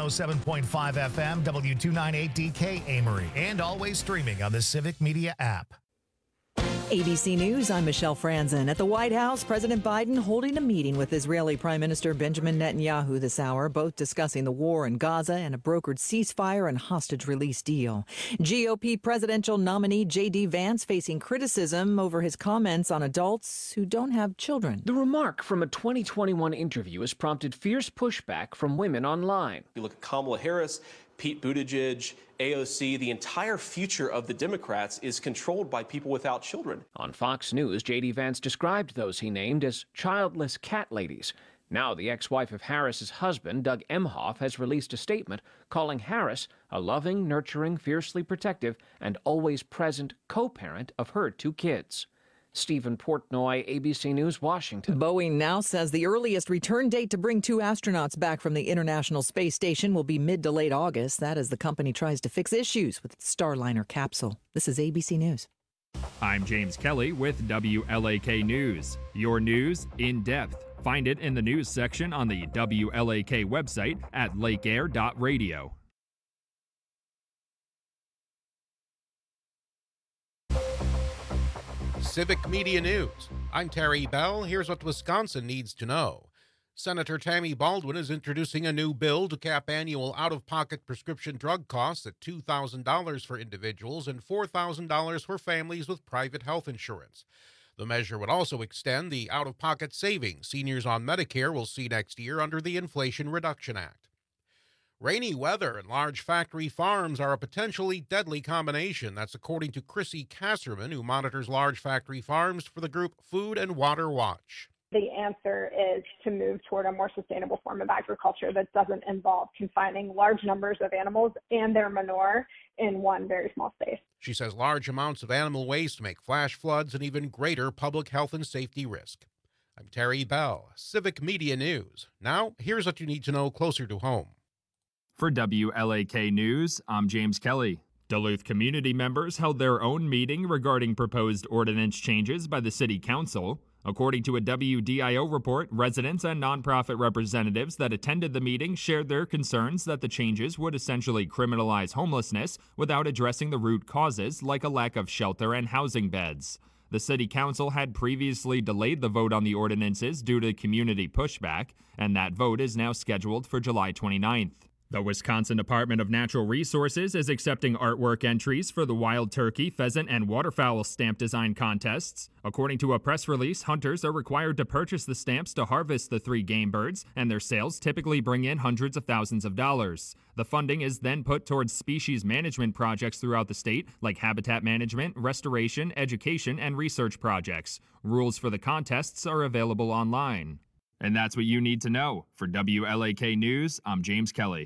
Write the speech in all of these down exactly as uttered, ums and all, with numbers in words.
oh seven point five F M, W two ninety-eight D K Amory, and always streaming on the Civic Media app. A B C News, I'm Michelle Franzen. At the White House, President Biden holding a meeting with Israeli Prime Minister Benjamin Netanyahu this hour, both discussing the war in Gaza and a brokered ceasefire and hostage release deal. G O P presidential nominee J D. Vance facing criticism over his comments on adults who don't have children. The remark from a twenty twenty-one interview has prompted fierce pushback from women online. You look at Kamala Harris, Pete Buttigieg, A O C, the entire future of the Democrats is controlled by people without children. On Fox News, J D. Vance described those he named as childless cat ladies. Now the ex-wife of Harris's husband, Doug Emhoff, has released a statement calling Harris a loving, nurturing, fiercely protective, and always present co-parent of her two kids. Stephen Portnoy, A B C News, Washington. Boeing now says the earliest return date to bring two astronauts back from the International Space Station will be mid to late August. That as the company tries to fix issues with its Starliner capsule. This is A B C News. I'm James Kelly with W L A K News. Your news in depth. Find it in the news section on the W L A K website at lake air dot radio. Civic Media News. I'm Terry Bell. Here's what Wisconsin needs to know. Senator Tammy Baldwin is introducing a new bill to cap annual out-of-pocket prescription drug costs at two thousand dollars for individuals and four thousand dollars for families with private health insurance. The measure would also extend the out-of-pocket savings seniors on Medicare will see next year under the Inflation Reduction Act. Rainy weather and large factory farms are a potentially deadly combination. That's according to Chrissy Kasserman, who monitors large factory farms for the group Food and Water Watch. The answer is to move toward a more sustainable form of agriculture that doesn't involve confining large numbers of animals and their manure in one very small space. She says large amounts of animal waste make flash floods an even greater public health and safety risk. I'm Terry Bell, Civic Media News. Now, here's what you need to know closer to home. For W L A K News, I'm James Kelly. Duluth community members held their own meeting regarding proposed ordinance changes by the city council. According to a W D I O report, residents and nonprofit representatives that attended the meeting shared their concerns that the changes would essentially criminalize homelessness without addressing the root causes, like a lack of shelter and housing beds. The city council had previously delayed the vote on the ordinances due to community pushback, and that vote is now scheduled for July twenty-ninth. The Wisconsin Department of Natural Resources is accepting artwork entries for the wild turkey, pheasant, and waterfowl stamp design contests. According to a press release, hunters are required to purchase the stamps to harvest the three game birds, and their sales typically bring in hundreds of thousands of dollars. The funding is then put towards species management projects throughout the state, like habitat management, restoration, education, and research projects. Rules for the contests are available online. And that's what you need to know. For W L A K News, I'm James Kelly.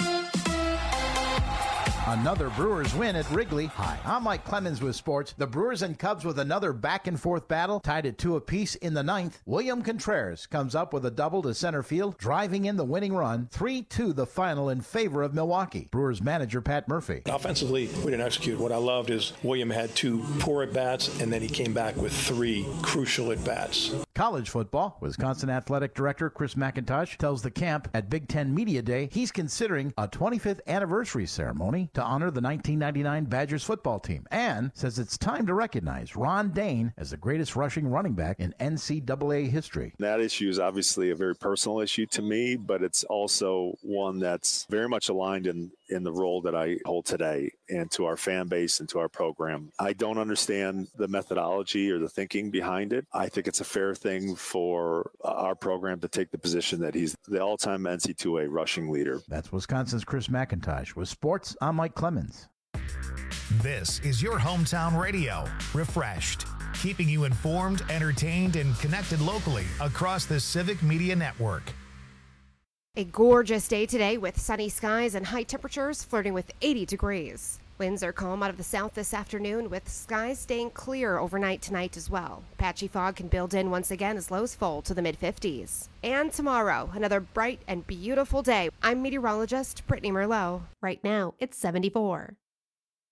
Another Brewers win at Wrigley. Hi, I'm Mike Clemens with sports. The Brewers and Cubs with another back-and-forth battle, tied at two apiece in the ninth. William Contreras comes up with a double to center field, driving in the winning run. three two the final in favor of Milwaukee. Brewers manager Pat Murphy. Offensively, we didn't execute. What I loved is William had two poor at-bats, and then he came back with three crucial at-bats. College football. Wisconsin Athletic Director Chris McIntosh tells the camp at Big Ten Media Day he's considering a twenty-fifth anniversary ceremony to honor the nineteen ninety-nine Badgers football team, and says it's time to recognize Ron Dane as the greatest rushing running back in N C double A history. That issue is obviously a very personal issue to me, but it's also one that's very much aligned in, in the role that I hold today and to our fan base and to our program. I don't understand the methodology or the thinking behind it. I think it's a fair thing for our program to take the position that he's the all-time N C double A rushing leader. That's Wisconsin's Chris McIntosh. With sports, I'm Mike Clemens. This is your hometown radio, Refreshed, keeping you informed, entertained, and connected locally across the Civic Media Network. A gorgeous day today with sunny skies and high temperatures flirting with eighty degrees. Winds are calm out of the south this afternoon, with skies staying clear overnight tonight as well. Patchy fog can build in once again as lows fall to the mid fifties. And tomorrow, another bright and beautiful day. I'm meteorologist Brittany Merlot. Right now, it's seventy-four.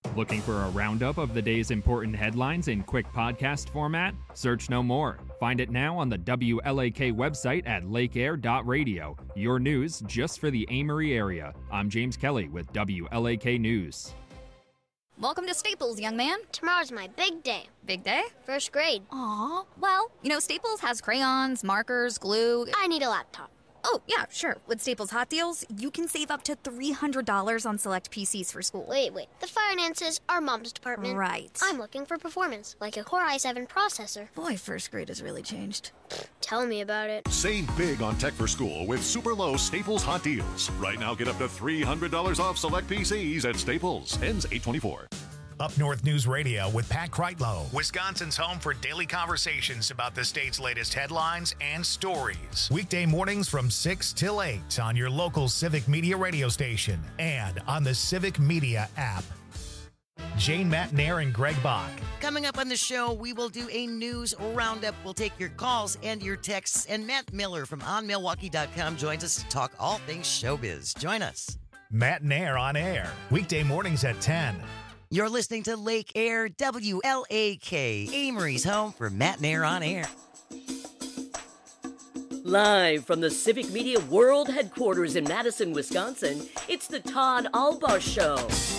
Looking for a roundup of the day's important headlines in quick podcast format? Search no more. Find it now on the W L A K website at lake air dot radio. Your news just for the Amory area. I'm James Kelly with W L A K News. Welcome to Staples, young man. Tomorrow's my big day. Big day? First grade. Aw. Well, you know, Staples has crayons, markers, glue. I need a laptop. Oh, yeah, sure. With Staples Hot Deals, you can save up to three hundred dollars on select P Cs for school. Wait, wait. The finances are Mom's department. Right. I'm looking for performance, like a Core i seven processor. Boy, first grade has really changed. Tell me about it. Save big on tech for school with super low Staples Hot Deals. Right now, get up to three hundred dollars off select P Cs at Staples. Ends eight twenty-four. Up North News Radio with Pat Kreitlow, Wisconsin's home for daily conversations about the state's latest headlines and stories. Weekday mornings from six till eight on your local Civic Media radio station and on the Civic Media app. Jane Matnair and Greg Bach. Coming up on the show, we will do a news roundup. We'll take your calls and your texts. And Matt Miller from on milwaukee dot com joins us to talk all things showbiz. Join us. Matt Nair on air, weekday mornings at ten. You're listening to Lake Air, W L A K, Amory's home for Matt Nair on air. Live from the Civic Media World Headquarters in Madison, Wisconsin, it's the Todd Albaugh Show.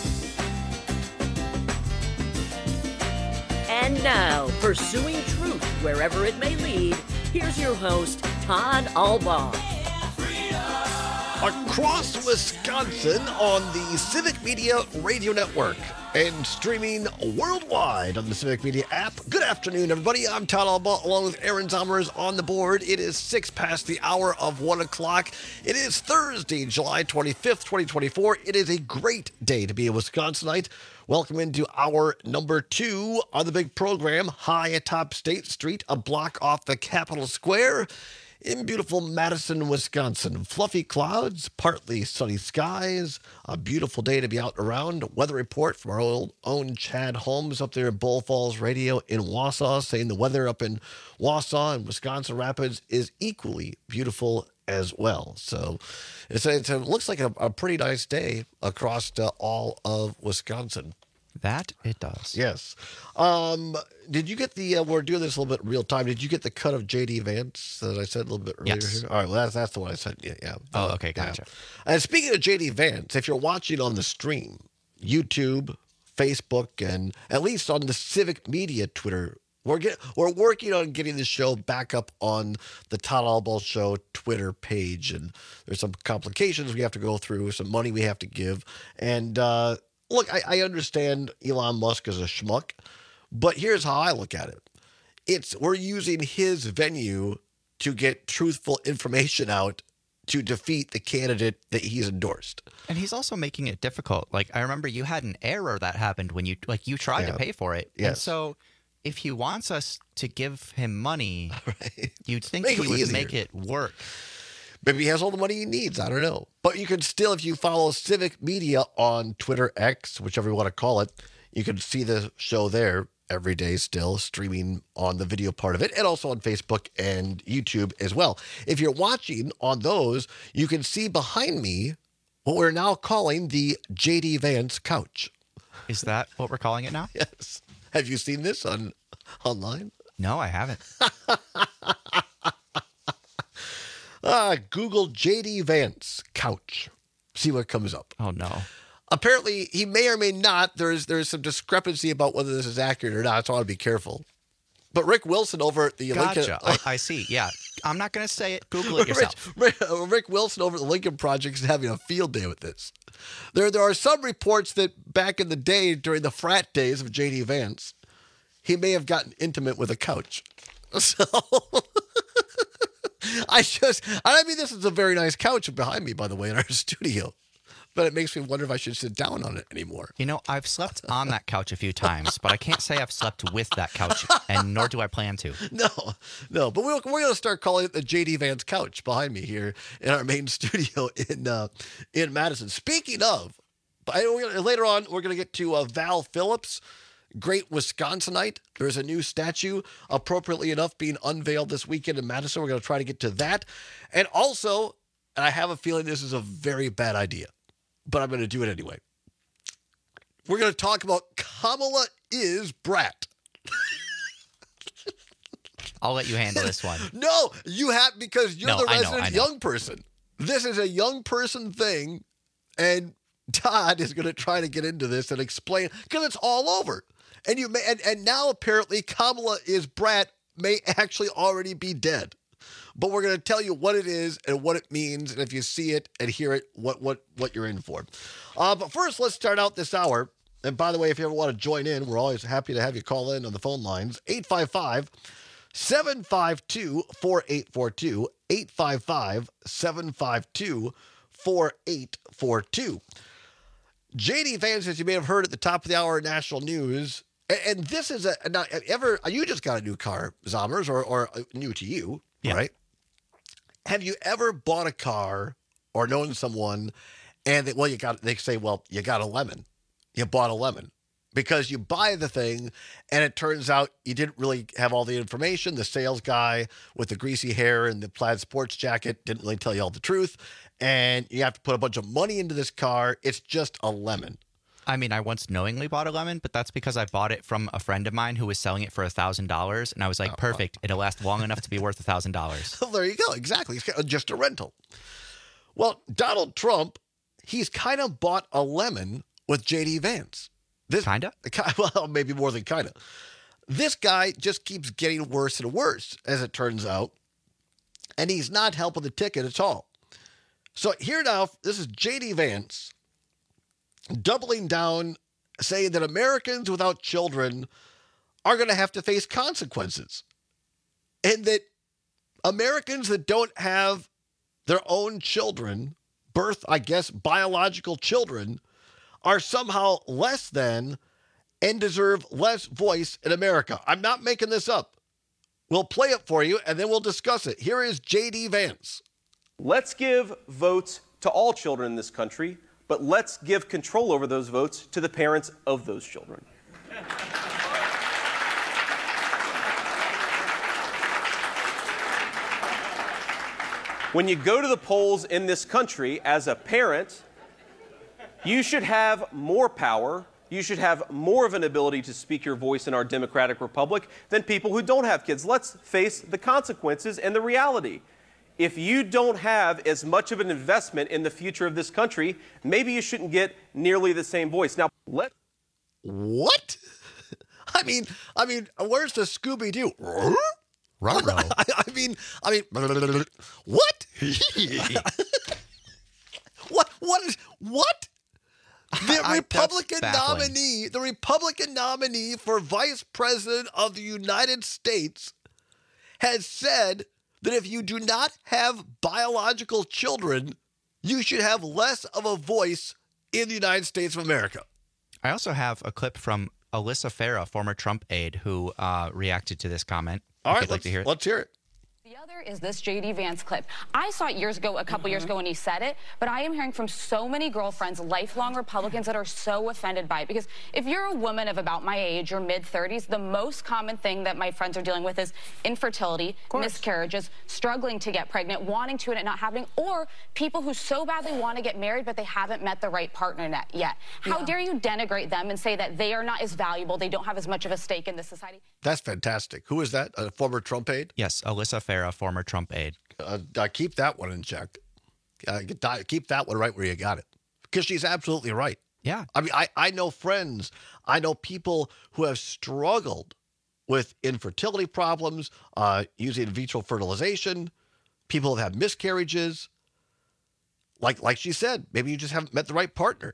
And now, pursuing truth wherever it may lead, here's your host, Todd Albaugh. Across Wisconsin on the Civic Media Radio Network and streaming worldwide on the Civic Media app. Good afternoon, everybody. I'm Todd Albaugh, along with Aaron Zomers on the board. It is six past the hour of one o'clock. It is Thursday, July twenty-fifth, twenty twenty-four. It is a great day to be a Wisconsinite. Welcome into hour number two on the big program, high atop State Street, a block off the Capitol Square. In beautiful Madison, Wisconsin. Fluffy clouds, partly sunny skies, a beautiful day to be out and around. Weather report from our old, own Chad Holmes up there at Bull Falls Radio in Wausau, saying the weather up in Wausau and Wisconsin Rapids is equally beautiful as well. So it's, it's, it looks like a, a pretty nice day across uh, all of Wisconsin. That it does. Yes. Um, did you get the, uh, we're doing this a little bit real time. Did you get the cut of J D Vance that I said a little bit earlier? Yes. Here? All right. Well, that's, that's the one I said. Yeah. yeah. Oh, okay. Gotcha. Yeah. And speaking of J D Vance, if you're watching on the stream, YouTube, Facebook, and at least on the Civic Media Twitter, we're get, we're working on getting the show back up on the Todd Albaugh Show Twitter page. And there's some complications we have to go through, some money we have to give. And, uh, look, I, I understand Elon Musk is a schmuck, but here's how I look at it. It's we're using his venue to get truthful information out to defeat the candidate that he's endorsed. And he's also making it difficult. Like, I remember you had an error that happened when you, like, you tried Yeah. to pay for it. Yes. And so if he wants us to give him money, right. you'd think Make he it would easier. make it work. Maybe he has all the money he needs. I don't know. But you can still, if you follow Civic Media on Twitter, X, whichever you want to call it, you can see the show there every day still, streaming on the video part of it, and also on Facebook and YouTube as well. If you're watching on those, you can see behind me what we're now calling the J D Vance couch. Is that what we're calling it now? Yes. Have you seen this on online? No, I haven't. Uh, Google J D Vance couch. See what comes up. Oh, no. Apparently, he may or may not. There's there's some discrepancy about whether this is accurate or not, so I want to be careful. But Rick Wilson over at the Gotcha. Lincoln... I, I see. Yeah. I'm not going to say it. Google it yourself. Rick, Rick, Rick Wilson over at the Lincoln Project is having a field day with this. There, there are some reports that back in the day, during the frat days of J D Vance, he may have gotten intimate with a couch. So... I just, I mean, this is a very nice couch behind me, by the way, in our studio. But it makes me wonder if I should sit down on it anymore. You know, I've slept on that couch a few times, but I can't say I've slept with that couch, and nor do I plan to. No, no. But we're, we're going to start calling it the J D Vance couch behind me here in our main studio in uh, in Madison. Speaking of, I, we're gonna, later on, we're going to get to uh, Val Phillips. Great Wisconsinite. There's a new statue, appropriately enough, being unveiled this weekend in Madison. We're going to try to get to that. And also, and I have a feeling this is a very bad idea, but I'm going to do it anyway. We're going to talk about Kamala is brat. I'll let you handle this one. No, you have, because you're No, the I know, resident I know. young person. This is a young person thing, and Todd is going to try to get into this and explain, because it's all over. And you may, and, and now apparently Kamala is brat may actually already be dead. But we're going to tell you what it is and what it means, and if you see it and hear it, what what what you're in for. Uh, but first, let's start out this hour. And by the way, if you ever want to join in, we're always happy to have you call in on the phone lines. eight five five, seven five two, four eight four two. eight five five, seven five two, four eight four two. J D Vance, as you may have heard at the top of the hour, national news. And, and this is a, now, ever, you just got a new car, Zommers, or, or new to you, Yeah. right? Have you ever bought a car or known someone and they, well, you got, they say, well, you got a lemon. You bought a lemon because you buy the thing and it turns out you didn't really have all the information. The sales guy with the greasy hair and the plaid sports jacket didn't really tell you all the truth. And you have to put a bunch of money into this car. It's just a lemon. I mean, I once knowingly bought a lemon, but that's because I bought it from a friend of mine who was selling it for one thousand dollars. And I was like, perfect. It'll last long enough to be worth one thousand dollars. Well, there you go. Exactly. It's just a rental. Well, Donald Trump, he's kind of bought a lemon with J D Vance. This, kinda? Well, maybe more than kinda. This guy just keeps getting worse and worse, as it turns out. And he's not helping the ticket at all. So here now, this is J D Vance doubling down, saying that Americans without children are going to have to face consequences. And that Americans that don't have their own children, birth, I guess, biological children, are somehow less than and deserve less voice in America. I'm not making this up. We'll play it for you, and then we'll discuss it. Here is J D Vance. Let's give votes to all children in this country, but let's give control over those votes to the parents of those children. When you go to the polls in this country as a parent, you should have more power. You should have more of an ability to speak your voice in our democratic republic than people who don't have kids. Let's face the consequences and the reality. If you don't have as much of an investment in the future of this country, maybe you shouldn't get nearly the same voice. Now, let What? I mean, I mean, where's the Scooby-Doo? Ruh-roh. I, I mean, I mean, what? what? What is what? The I- Republican that's baffling. nominee, the Republican nominee for Vice President of the United States, has said that if you do not have biological children, you should have less of a voice in the United States of America. I also have a clip from Alyssa Farah, former Trump aide, who uh, reacted to this comment. All If right, you'd like let's, to hear it. let's hear it. The other is this J D Vance clip. I saw it years ago, a couple mm-hmm. years ago when he said it, but I am hearing from so many girlfriends, lifelong Republicans, that are so offended by it. Because if you're a woman of about my age or mid thirties, the most common thing that my friends are dealing with is infertility, miscarriages, struggling to get pregnant, wanting to and it not happening, or people who so badly want to get married but they haven't met the right partner yet. How Yeah. dare you denigrate them and say that they are not as valuable, they don't have as much of a stake in this society? That's fantastic. Who is that? A former Trump aide? Yes, Alyssa Farah, former Trump aide. Uh, uh, keep that one in check. Uh, get- keep that one right where you got it. Because she's absolutely right. Yeah. I mean, I, I know friends, I know people who have struggled with infertility problems, uh, using in vitro fertilization. People have had miscarriages. Like, like she said, maybe you just haven't met the right partner.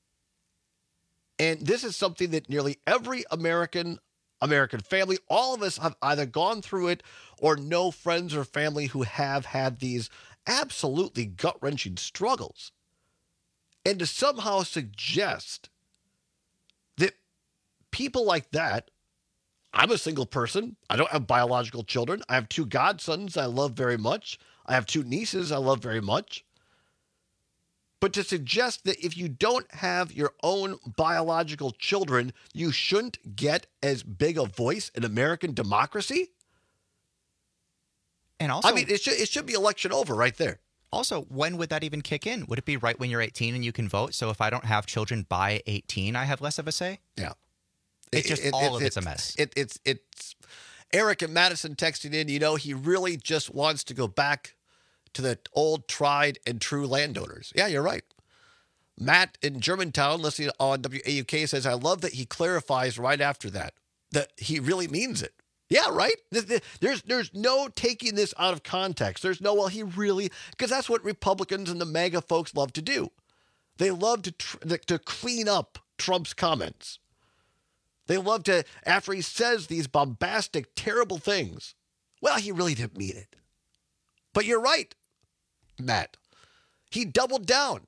And this is something that nearly every American American family, all of us have either gone through it or know friends or family who have had these absolutely gut-wrenching struggles. And to somehow suggest that people like that, I'm a single person, I don't have biological children, I have two godsons I love very much, I have two nieces I love very much, but to suggest that if you don't have your own biological children, you shouldn't get as big a voice in American democracy? And also, I mean, it should, it should be election over right there. Also, when would that even kick in? Would it be right when you're eighteen and you can vote? So if I don't have children by eighteen, I have less of a say? Yeah. It's just It- it- all it- of it's a it- mess. It, it's it's Eric and Madison texting in, you know, he really just wants to go back to the old tried and true landowners. Yeah, you're right. Matt in Germantown, listening on W A U K, says, I love that he clarifies right after that, that he really means it. Yeah, right? There's there's no taking this out of context. There's no, well, he really, because that's what Republicans and the MAGA folks love to do. They love to tr- to clean up Trump's comments. They love to, after he says these bombastic, terrible things, well, he really didn't mean it. But you're right, Matt. He doubled down.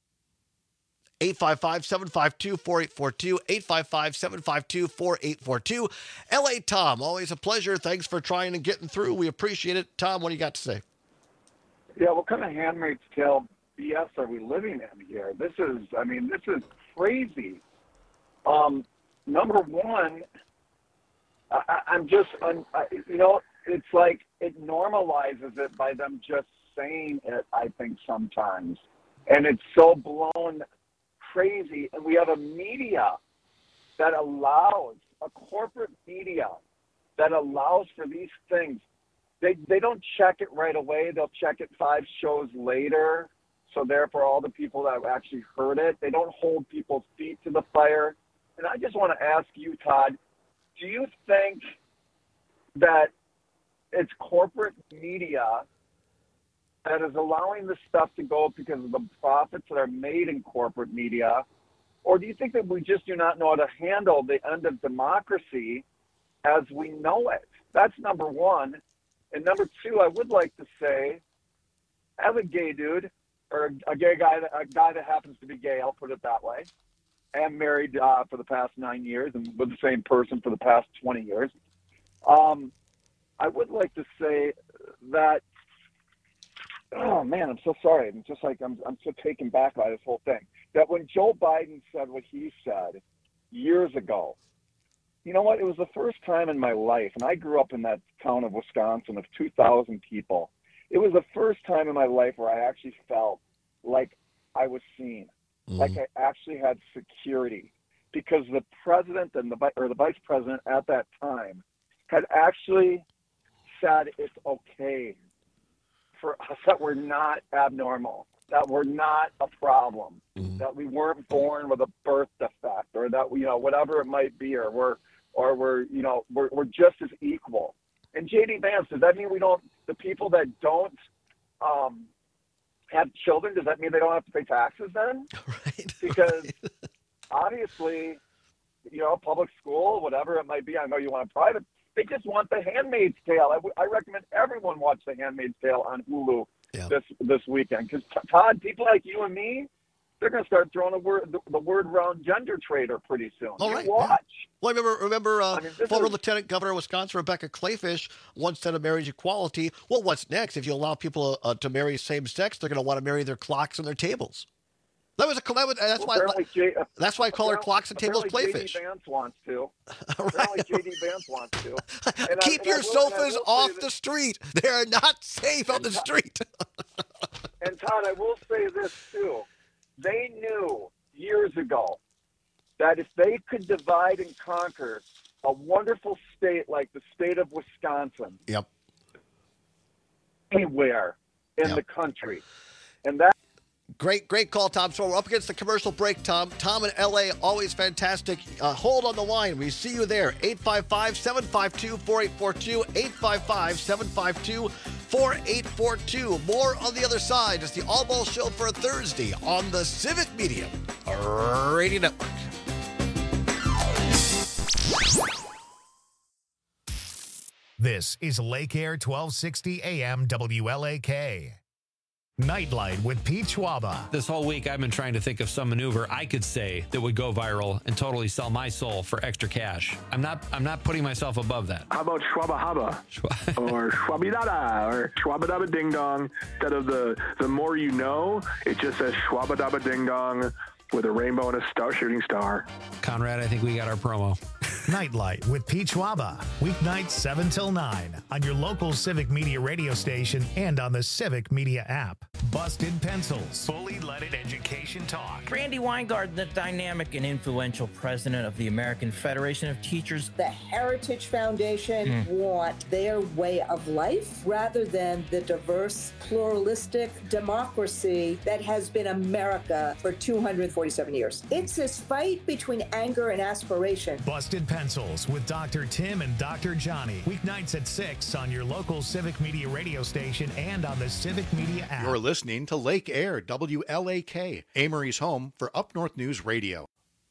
eight five five, seven five two, four eight four two, eight five five, seven five two, four eight four two. L A Tom, always a pleasure. Thanks for trying and getting through. We appreciate it. Tom, what do you got to say? Yeah, what kind of Handmaid's Tale B S are we living in here? This is, I mean, this is crazy. Um, number one, I, I'm just, I'm, I, you know, it's like it normalizes it by them just saying it, I think, sometimes. And it's so blown crazy. And we have a media that allows, a corporate media that allows for these things. They they don't check it right away. They'll check it five shows later. So therefore, all the people that actually heard it, they don't hold people's feet to the fire. And I just want to ask you, Todd, do you think that it's corporate media that is allowing this stuff to go because of the profits that are made in corporate media? Or do you think that we just do not know how to handle the end of democracy as we know it? That's number one. And number two, I would like to say, as a gay dude, or a gay guy, a guy that happens to be gay, I'll put it that way, and married uh, for the past nine years and with the same person for the past twenty years, um, I would like to say that, oh man, I'm so sorry. I'm just like, I'm, I'm so taken back by this whole thing. That when Joe Biden said what he said years ago, you know what? It was the first time in my life, and I grew up in that town of Wisconsin of two thousand people. It was the first time in my life where I actually felt like I was seen, mm-hmm. like I actually had security, because the president and the or the vice president at that time had actually said it's okay for us that we're not abnormal, that we're not a problem, mm-hmm. that we weren't born with a birth defect, or that, you know, whatever it might be, or we're, or we're, you know, we're, we're just as equal. And J D Vance, does that mean we don't, the people that don't um, have children, does that mean they don't have to pay taxes then? Right. Because obviously, you know, public school, whatever it might be, I know you want a private, they just want The Handmaid's Tale. I, w- I recommend everyone watch The Handmaid's Tale on Hulu yeah. this this weekend. Because, Todd, people like you and me, they're going to start throwing the word the, the word around gender traitor pretty soon. All you right. watch. Yeah. Well, I remember, remember uh, I mean, former is... Lieutenant Governor of Wisconsin, Rebecca Clayfish, once said of marriage equality, well, what's next? If you allow people uh, to marry same sex, they're going to want to marry their clocks and their tables. That was a that was, that's well, why J, that's why I call her clocks and tables Clayfish. J D Vance wants to. Right. Apparently J D Vance wants to. And Keep I, your will, sofas off that, the street. They are not safe on the Todd, street. And Todd, I will say this too. They knew years ago that if they could divide and conquer a wonderful state like the state of Wisconsin, yep, anywhere in yep. the country, and that. Great, great call, Tom. So we're up against the commercial break, Tom. Tom in L A, always fantastic. Uh, hold on the line. We see you there. eight five five, seven five two, four eight four two, eight five five, seven five two, four eight four two. More on the other side. It's the All Ball Show for a Thursday on the Civic Media Radio Network. This is Lake Air twelve sixty A M W L A K. Nightlight with Pete Schwaba. This whole week, I've been trying to think of some maneuver I could say that would go viral and totally sell my soul for extra cash. I'm not I'm not putting myself above that. How about Schwaba Haba? Or Schwabidada or Schwabadaba Ding Dong? Instead of the, the more you know, it just says Schwabadaba Ding Dong with a rainbow and a star shooting star. Conrad, I think we got our promo. Nightlight with Pete Schwaba. Weeknights seven till nine on your local Civic Media radio station and on the Civic Media app. Busted Pencils, fully leaded education talk. Randy Weingart, the dynamic and influential president of the American Federation of Teachers. The Heritage Foundation Mm. want their way of life rather than the diverse, pluralistic democracy that has been America for two hundred forty-seven years. It's this fight between anger and aspiration. Busted Pencils with Doctor Tim and Doctor Johnny. Weeknights at six on your local Civic Media radio station and on the Civic Media app. You're listening to Lake Air, W L A K, Amory's home for Up North News Radio.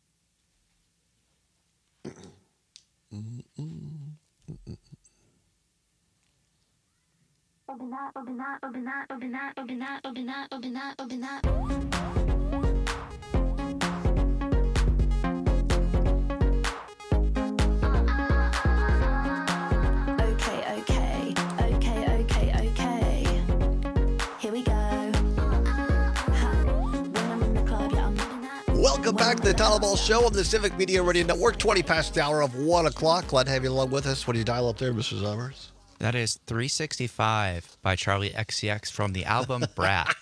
Okay, okay, okay, okay, okay. Here we go. Welcome back to the Tyler Ball Show on the Civic Media Radio Network. twenty past the hour of one o'clock. Glad to have you along with us. What do you dial up there, Mister Summers? That is three sixty-five by Charlie X C X from the album Brat.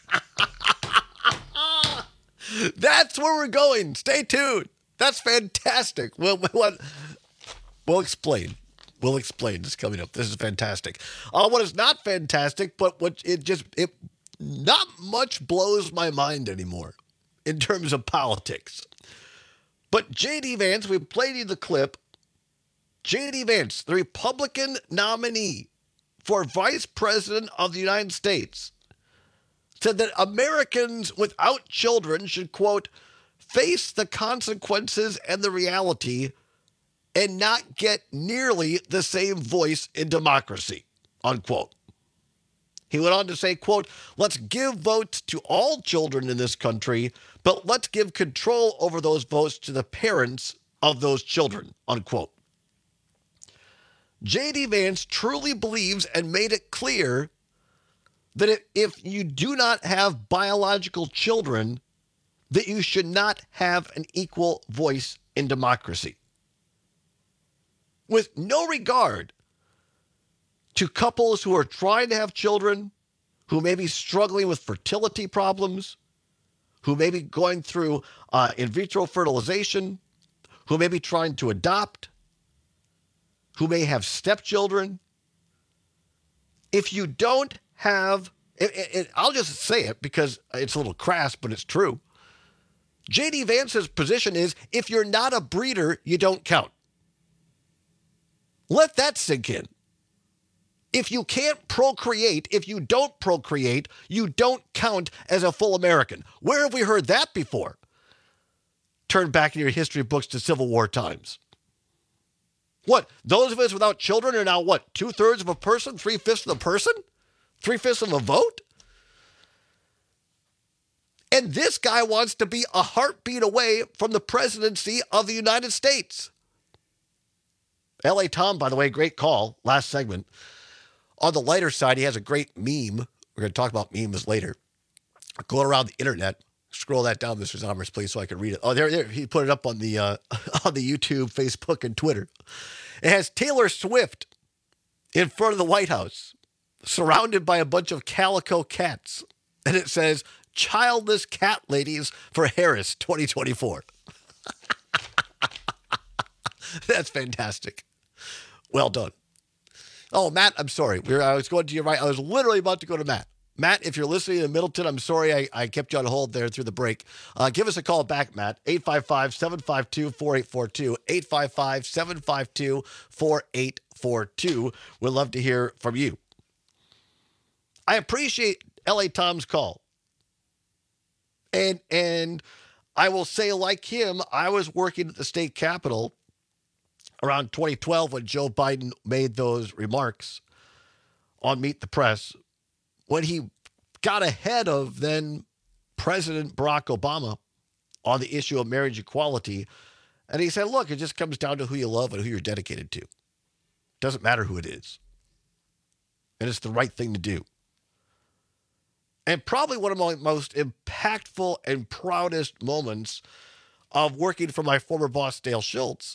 That's where we're going. Stay tuned. That's fantastic. We'll, we'll, we'll explain. We'll explain. This is coming up. This is fantastic. Uh, what is not fantastic, but what it just, it not much blows my mind anymore in terms of politics. But J D. Vance, we played you the clip. J D. Vance, the Republican nominee for Vice President of the United States, said that Americans without children should, quote, face the consequences and the reality and not get nearly the same voice in democracy, unquote. He went on to say, quote, let's give votes to all children in this country, but let's give control over those votes to the parents of those children, unquote. J D. Vance truly believes and made it clear that if you do not have biological children, that you should not have an equal voice in democracy. With no regard to couples who are trying to have children, who may be struggling with fertility problems, who may be going through uh, in vitro fertilization, who may be trying to adopt, who may have stepchildren. If you don't have, it, it, I'll just say it because it's a little crass, but it's true. J D. Vance's position is if you're not a breeder, you don't count. Let that sink in. If you can't procreate, if you don't procreate, you don't count as a full American. Where have we heard that before? Turn back in your history books to Civil War times. What? Those of us without children are now what? Two-thirds of a person? Three-fifths of a person? Three-fifths of a vote? And this guy wants to be a heartbeat away from the presidency of the United States. L A Tom, by the way, great call. Last segment. On the lighter side, he has a great meme. We're going to talk about memes later. Go around the internet. Scroll that down, Mister Zommers, please, so I can read it. Oh, there, there. He put it up on the uh, on the YouTube, Facebook, and Twitter. It has Taylor Swift in front of the White House, surrounded by a bunch of calico cats. And it says, childless cat ladies for Harris twenty twenty-four. That's fantastic. Well done. Oh, Matt, I'm sorry. We were, I was going to your right. I was literally about to go to Matt. Matt, if you're listening in Middleton, I'm sorry I, I kept you on hold there through the break. Uh, give us a call back, Matt. eight five five, seven five two, four eight four two. eight five five, seven five two, four eight four two. We'd love to hear from you. I appreciate L A Tom's call. And, and I will say, like him, I was working at the state capitol around twenty twelve when Joe Biden made those remarks on Meet the Press, when he got ahead of then President Barack Obama on the issue of marriage equality. And he said, look, it just comes down to who you love and who you're dedicated to. Doesn't matter who it is. And it's the right thing to do. And probably one of my most impactful and proudest moments of working for my former boss, Dale Schultz,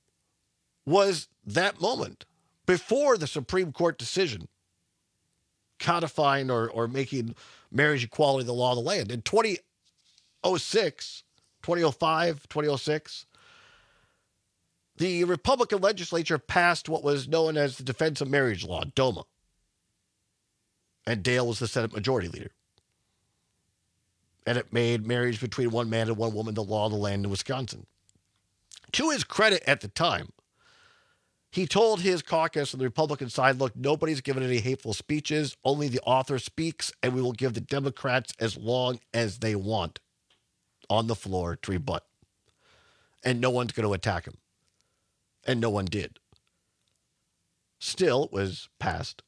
was that moment before the Supreme Court decision codifying or, or making marriage equality the law of the land. In twenty oh six, twenty oh five, twenty oh six, the Republican legislature passed what was known as the Defense of Marriage Law, DOMA. And Dale was the Senate Majority Leader. And it made marriage between one man and one woman the law of the land in Wisconsin. To his credit at the time, he told his caucus on the Republican side, look, nobody's given any hateful speeches. Only the author speaks, and we will give the Democrats as long as they want on the floor to rebut. And no one's going to attack him. And no one did. Still, it was passed.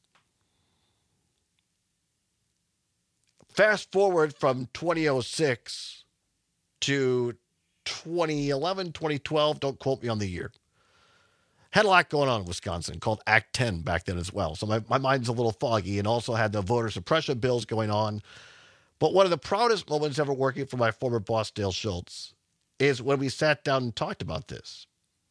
Fast forward from twenty oh six to twenty eleven, twenty twelve, don't quote me on the year. Had a lot going on in Wisconsin called Act ten back then as well. So my, my mind's a little foggy, and also had the voter suppression bills going on. But one of the proudest moments ever working for my former boss, Dale Schultz, is when we sat down and talked about this.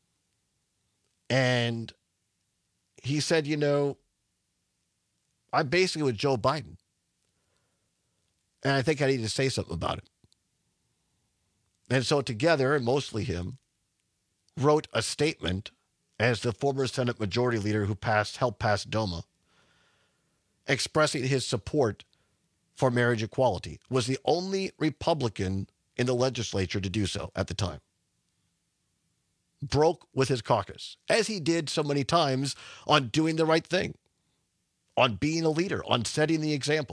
And he said, you know, I'm basically with Joe Biden. And I think I need to say something about it. And so together, and mostly him, wrote a statement as the former Senate Majority Leader who passed, helped pass DOMA, expressing his support for marriage equality. Was the only Republican in the legislature to do so at the time. Broke with his caucus, as he did so many times on doing the right thing, on being a leader, on setting the example.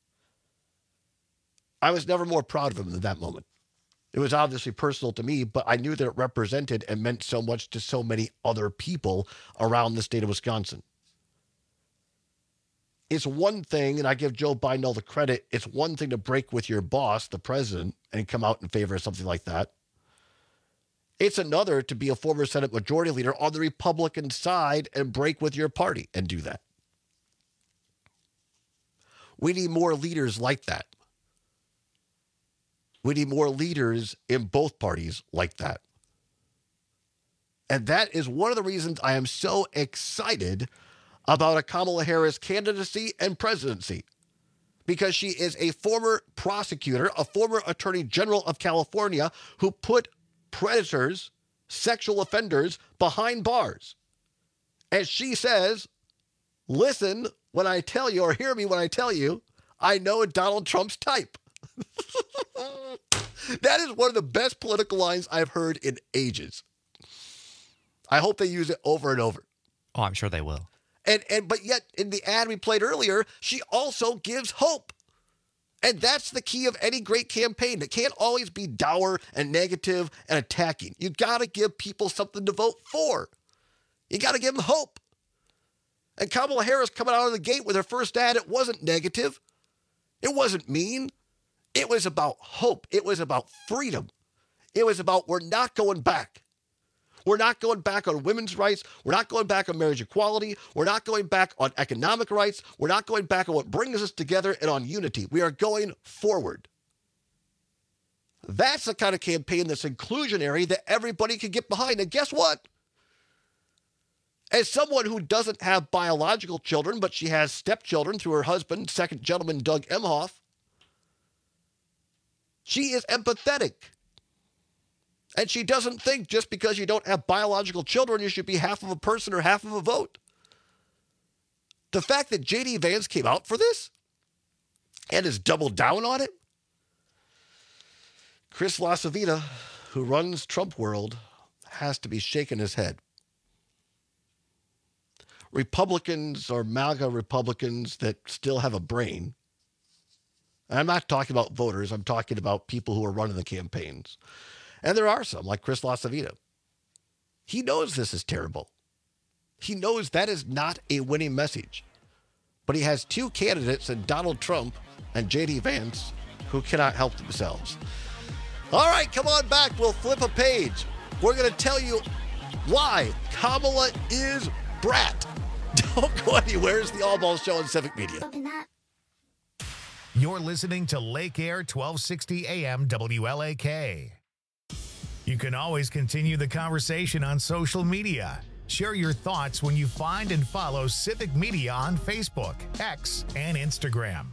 I was never more proud of him than that moment. It was obviously personal to me, but I knew that it represented and meant so much to so many other people around the state of Wisconsin. It's one thing, and I give Joe Biden all the credit, it's one thing to break with your boss, the president, and come out in favor of something like that. It's another to be a former Senate Majority Leader on the Republican side and break with your party and do that. We need more leaders like that. We need more leaders in both parties like that. And that is one of the reasons I am so excited about a Kamala Harris candidacy and presidency. Because she is a former prosecutor, a former Attorney General of California who put predators, sexual offenders behind bars. As she says, listen when I tell you, or hear me when I tell you, I know Donald Trump's type. That is one of the best political lines I've heard in ages. I hope they use it over and over. Oh, I'm sure they will. And and but yet in the ad we played earlier, she also gives hope. And that's the key of any great campaign. It can't always be dour and negative and attacking. You got to give people something to vote for. You got to give them hope. And Kamala Harris coming out of the gate with her first ad, it wasn't negative. It wasn't mean. It was about hope. It was about freedom. It was about we're not going back. We're not going back on women's rights. We're not going back on marriage equality. We're not going back on economic rights. We're not going back on what brings us together and on unity. We are going forward. That's the kind of campaign that's inclusionary that everybody can get behind. And guess what? As someone who doesn't have biological children, but she has stepchildren through her husband, second gentleman Doug Emhoff, she is empathetic. And she doesn't think just because you don't have biological children, you should be half of a person or half of a vote. The fact that J D Vance came out for this and has doubled down on it, Chris LaCivita, who runs Trump World, has to be shaking his head. Republicans or MAGA Republicans that still have a brain, and I'm not talking about voters, I'm talking about people who are running the campaigns. And there are some, like Chris LaCivita. He knows this is terrible. He knows that is not a winning message. But he has two candidates in Donald Trump and J D Vance who cannot help themselves. All right, come on back. We'll flip a page. We're going to tell you why Kamala is brat. Don't go anywhere. It's the All Balls Show on Civic Media. You're listening to Lake Air twelve sixty A M W L A K. You can always continue the conversation on social media. Share your thoughts when you find and follow Civic Media on Facebook, X, and Instagram.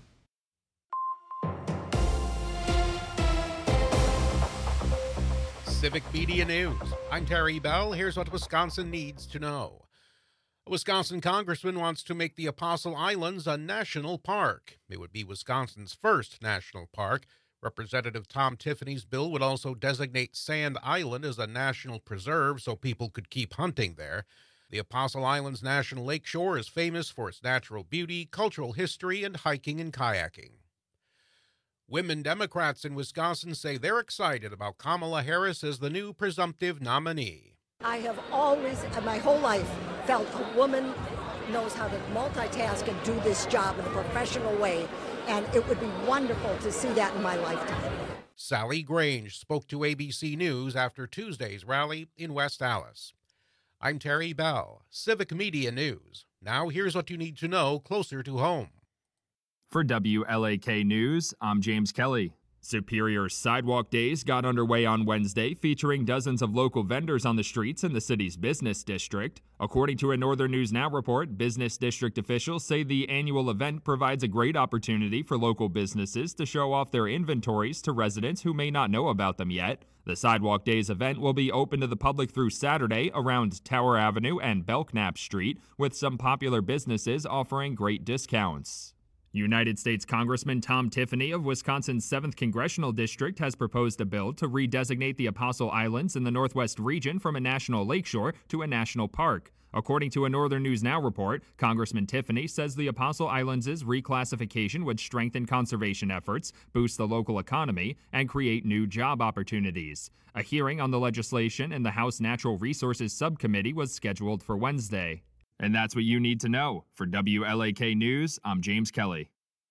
Civic Media News. I'm Terry Bell. Here's what Wisconsin needs to know. A Wisconsin congressman wants to make the Apostle Islands a national park. It would be Wisconsin's first national park. Representative Tom Tiffany's bill would also designate Sand Island as a national preserve so people could keep hunting there. The Apostle Islands National Lakeshore is famous for its natural beauty, cultural history, and hiking and kayaking. Women Democrats in Wisconsin say they're excited about Kamala Harris as the new presumptive nominee. I have always, my whole life, felt a woman knows how to multitask and do this job in a professional way, and it would be wonderful to see that in my lifetime. Sally Grange spoke to A B C News after Tuesday's rally in West Allis. I'm Terry Bell, Civic Media News. Now here's what you need to know closer to home. For W L A K News, I'm James Kelly. Superior Sidewalk Days got underway on Wednesday, featuring dozens of local vendors on the streets in the city's business district. According to a Northern News Now report, business district officials say the annual event provides a great opportunity for local businesses to show off their inventories to residents who may not know about them yet. The Sidewalk Days event will be open to the public through Saturday around Tower Avenue and Belknap Street, with some popular businesses offering great discounts. United States Congressman Tom Tiffany of Wisconsin's seventh Congressional District has proposed a bill to redesignate the Apostle Islands in the Northwest region from a national lakeshore to a national park. According to a Northern News Now report, Congressman Tiffany says the Apostle Islands' reclassification would strengthen conservation efforts, boost the local economy, and create new job opportunities. A hearing on the legislation in the House Natural Resources Subcommittee was scheduled for Wednesday. And that's what you need to know. For W L A K News, I'm James Kelly.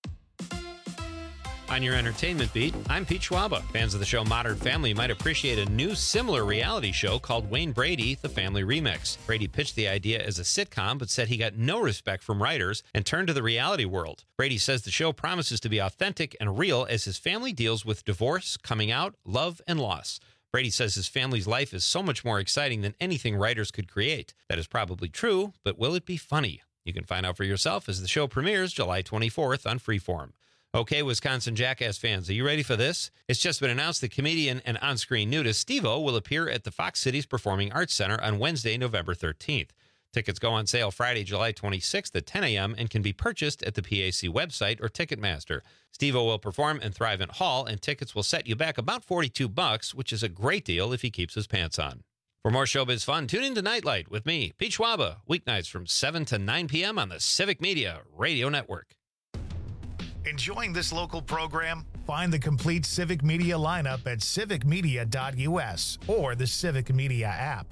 On your entertainment beat, I'm Pete Schwaba. Fans of the show Modern Family might appreciate a new similar reality show called Wayne Brady, The Family Remix. Brady pitched the idea as a sitcom, but said he got no respect from writers and turned to the reality world. Brady says the show promises to be authentic and real as his family deals with divorce, coming out, love, and loss. Brady says his family's life is so much more exciting than anything writers could create. That is probably true, but will it be funny? You can find out for yourself as the show premieres July twenty-fourth on Freeform. Okay, Wisconsin Jackass fans, are you ready for this? It's just been announced that comedian and on-screen nudist Steve-O will appear at the Fox Cities Performing Arts Center on Wednesday, November thirteenth. Tickets go on sale Friday, July twenty-sixth at ten a.m. and can be purchased at the P A C website or Ticketmaster. Steve-O will perform in Thrivent Hall, and tickets will set you back about forty-two bucks, which is a great deal if he keeps his pants on. For more showbiz fun, tune in to Nightlight with me, Pete Schwaba, weeknights from seven to nine p.m. on the Civic Media Radio Network. Enjoying this local program? Find the complete Civic Media lineup at civic media dot u s or the Civic Media app.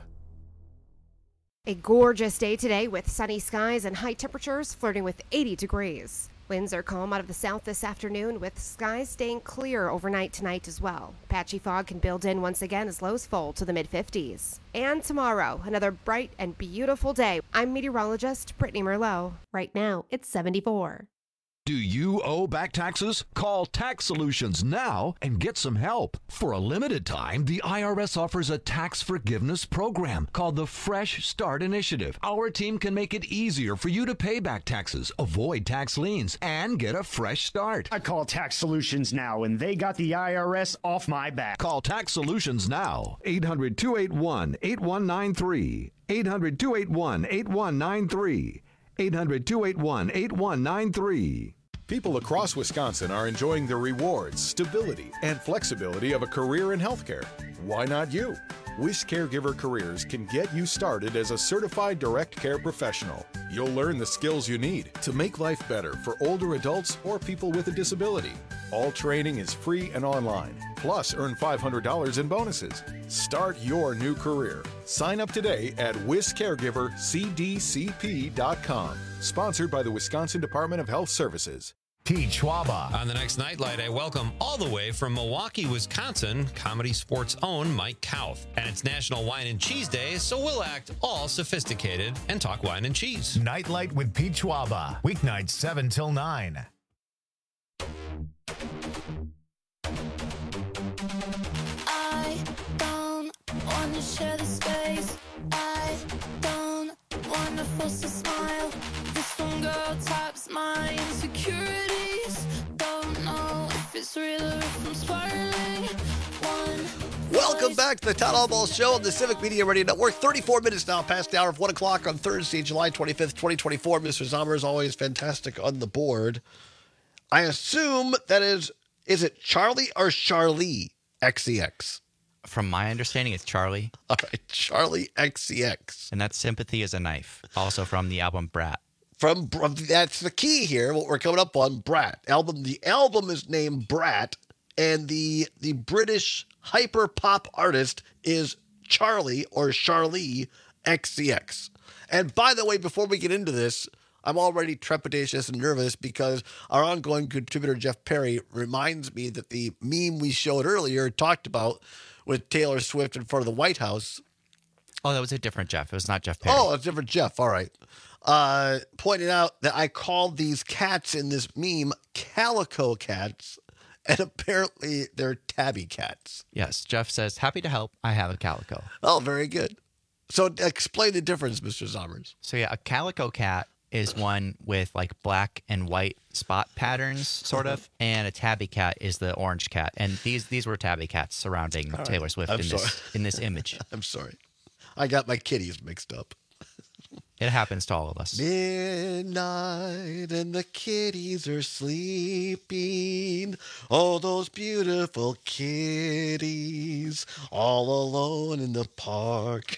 A gorgeous day today with sunny skies and high temperatures flirting with eighty degrees. Winds are calm out of the south this afternoon, with skies staying clear overnight tonight as well. Patchy fog can build in once again as lows fall to the mid fifties. And tomorrow, another bright and beautiful day. I'm meteorologist Brittany Merlot. Right now, it's seventy-four. Do you owe back taxes? Call Tax Solutions now and get some help. For a limited time, the I R S offers a tax forgiveness program called the Fresh Start Initiative. Our team can make it easier for you to pay back taxes, avoid tax liens, and get a fresh start. I call Tax Solutions now, and they got the I R S off my back. Call Tax Solutions now. eight hundred, two eight one, eight one nine three. eight hundred, two eight one, eight one nine three. eight hundred, two eight one, eight one nine three. People across Wisconsin are enjoying the rewards, stability, and flexibility of a career in healthcare. Why not you? Wish Caregiver Careers can get you started as a certified direct care professional. You'll learn the skills you need to make life better for older adults or people with a disability. All training is free and online. Plus, earn five hundred dollars in bonuses. Start your new career. Sign up today at wis caregiver c d c p dot com. Sponsored by the Wisconsin Department of Health Services. Pete Schwaba. On the next Nightlight, I welcome all the way from Milwaukee, Wisconsin, Comedy Sports' own Mike Kauth. And it's National Wine and Cheese Day, so we'll act all sophisticated and talk wine and cheese. Nightlight with Pete Schwaba. Weeknights seven till nine. I don't want to share the space. I don't Welcome back to the Town Hall Ball Show on the Civic Media Radio Network. thirty-four minutes now past the hour of one o'clock on Thursday, July twenty-fifth, twenty twenty-four. Mister Zomer is always fantastic on the board. I assume that is, is it Charlie or Charlie X C X? From my understanding, it's Charlie. All right, Charlie X C X. And that's Sympathy is a Knife, also from the album Brat. From That's the key here, what we're coming up on, Brat. Album. The album is named Brat, and the the British hyper pop artist is Charlie or Charlie X C X. And by the way, before we get into this, I'm already trepidatious and nervous because our ongoing contributor Jeff Perry reminds me that the meme we showed earlier talked about with Taylor Swift in front of the White House. Oh, that was a different Jeff. It was not Jeff Perry. Oh, it's a different Jeff. All right. Uh, pointed out that I called these cats in this meme calico cats, and apparently they're tabby cats. Yes, Jeff says, happy to help. I have a calico. Oh, very good. So explain the difference, Mister Zommers. So yeah, a calico cat is one with like black and white spot patterns, sort of, and a tabby cat is the orange cat. And these these were tabby cats surrounding All Taylor right. Swift I'm in sorry. this in this image. I'm sorry. I got my kitties mixed up. It happens to all of us. Midnight and the kitties are sleeping. Oh, those beautiful kitties all alone in the park.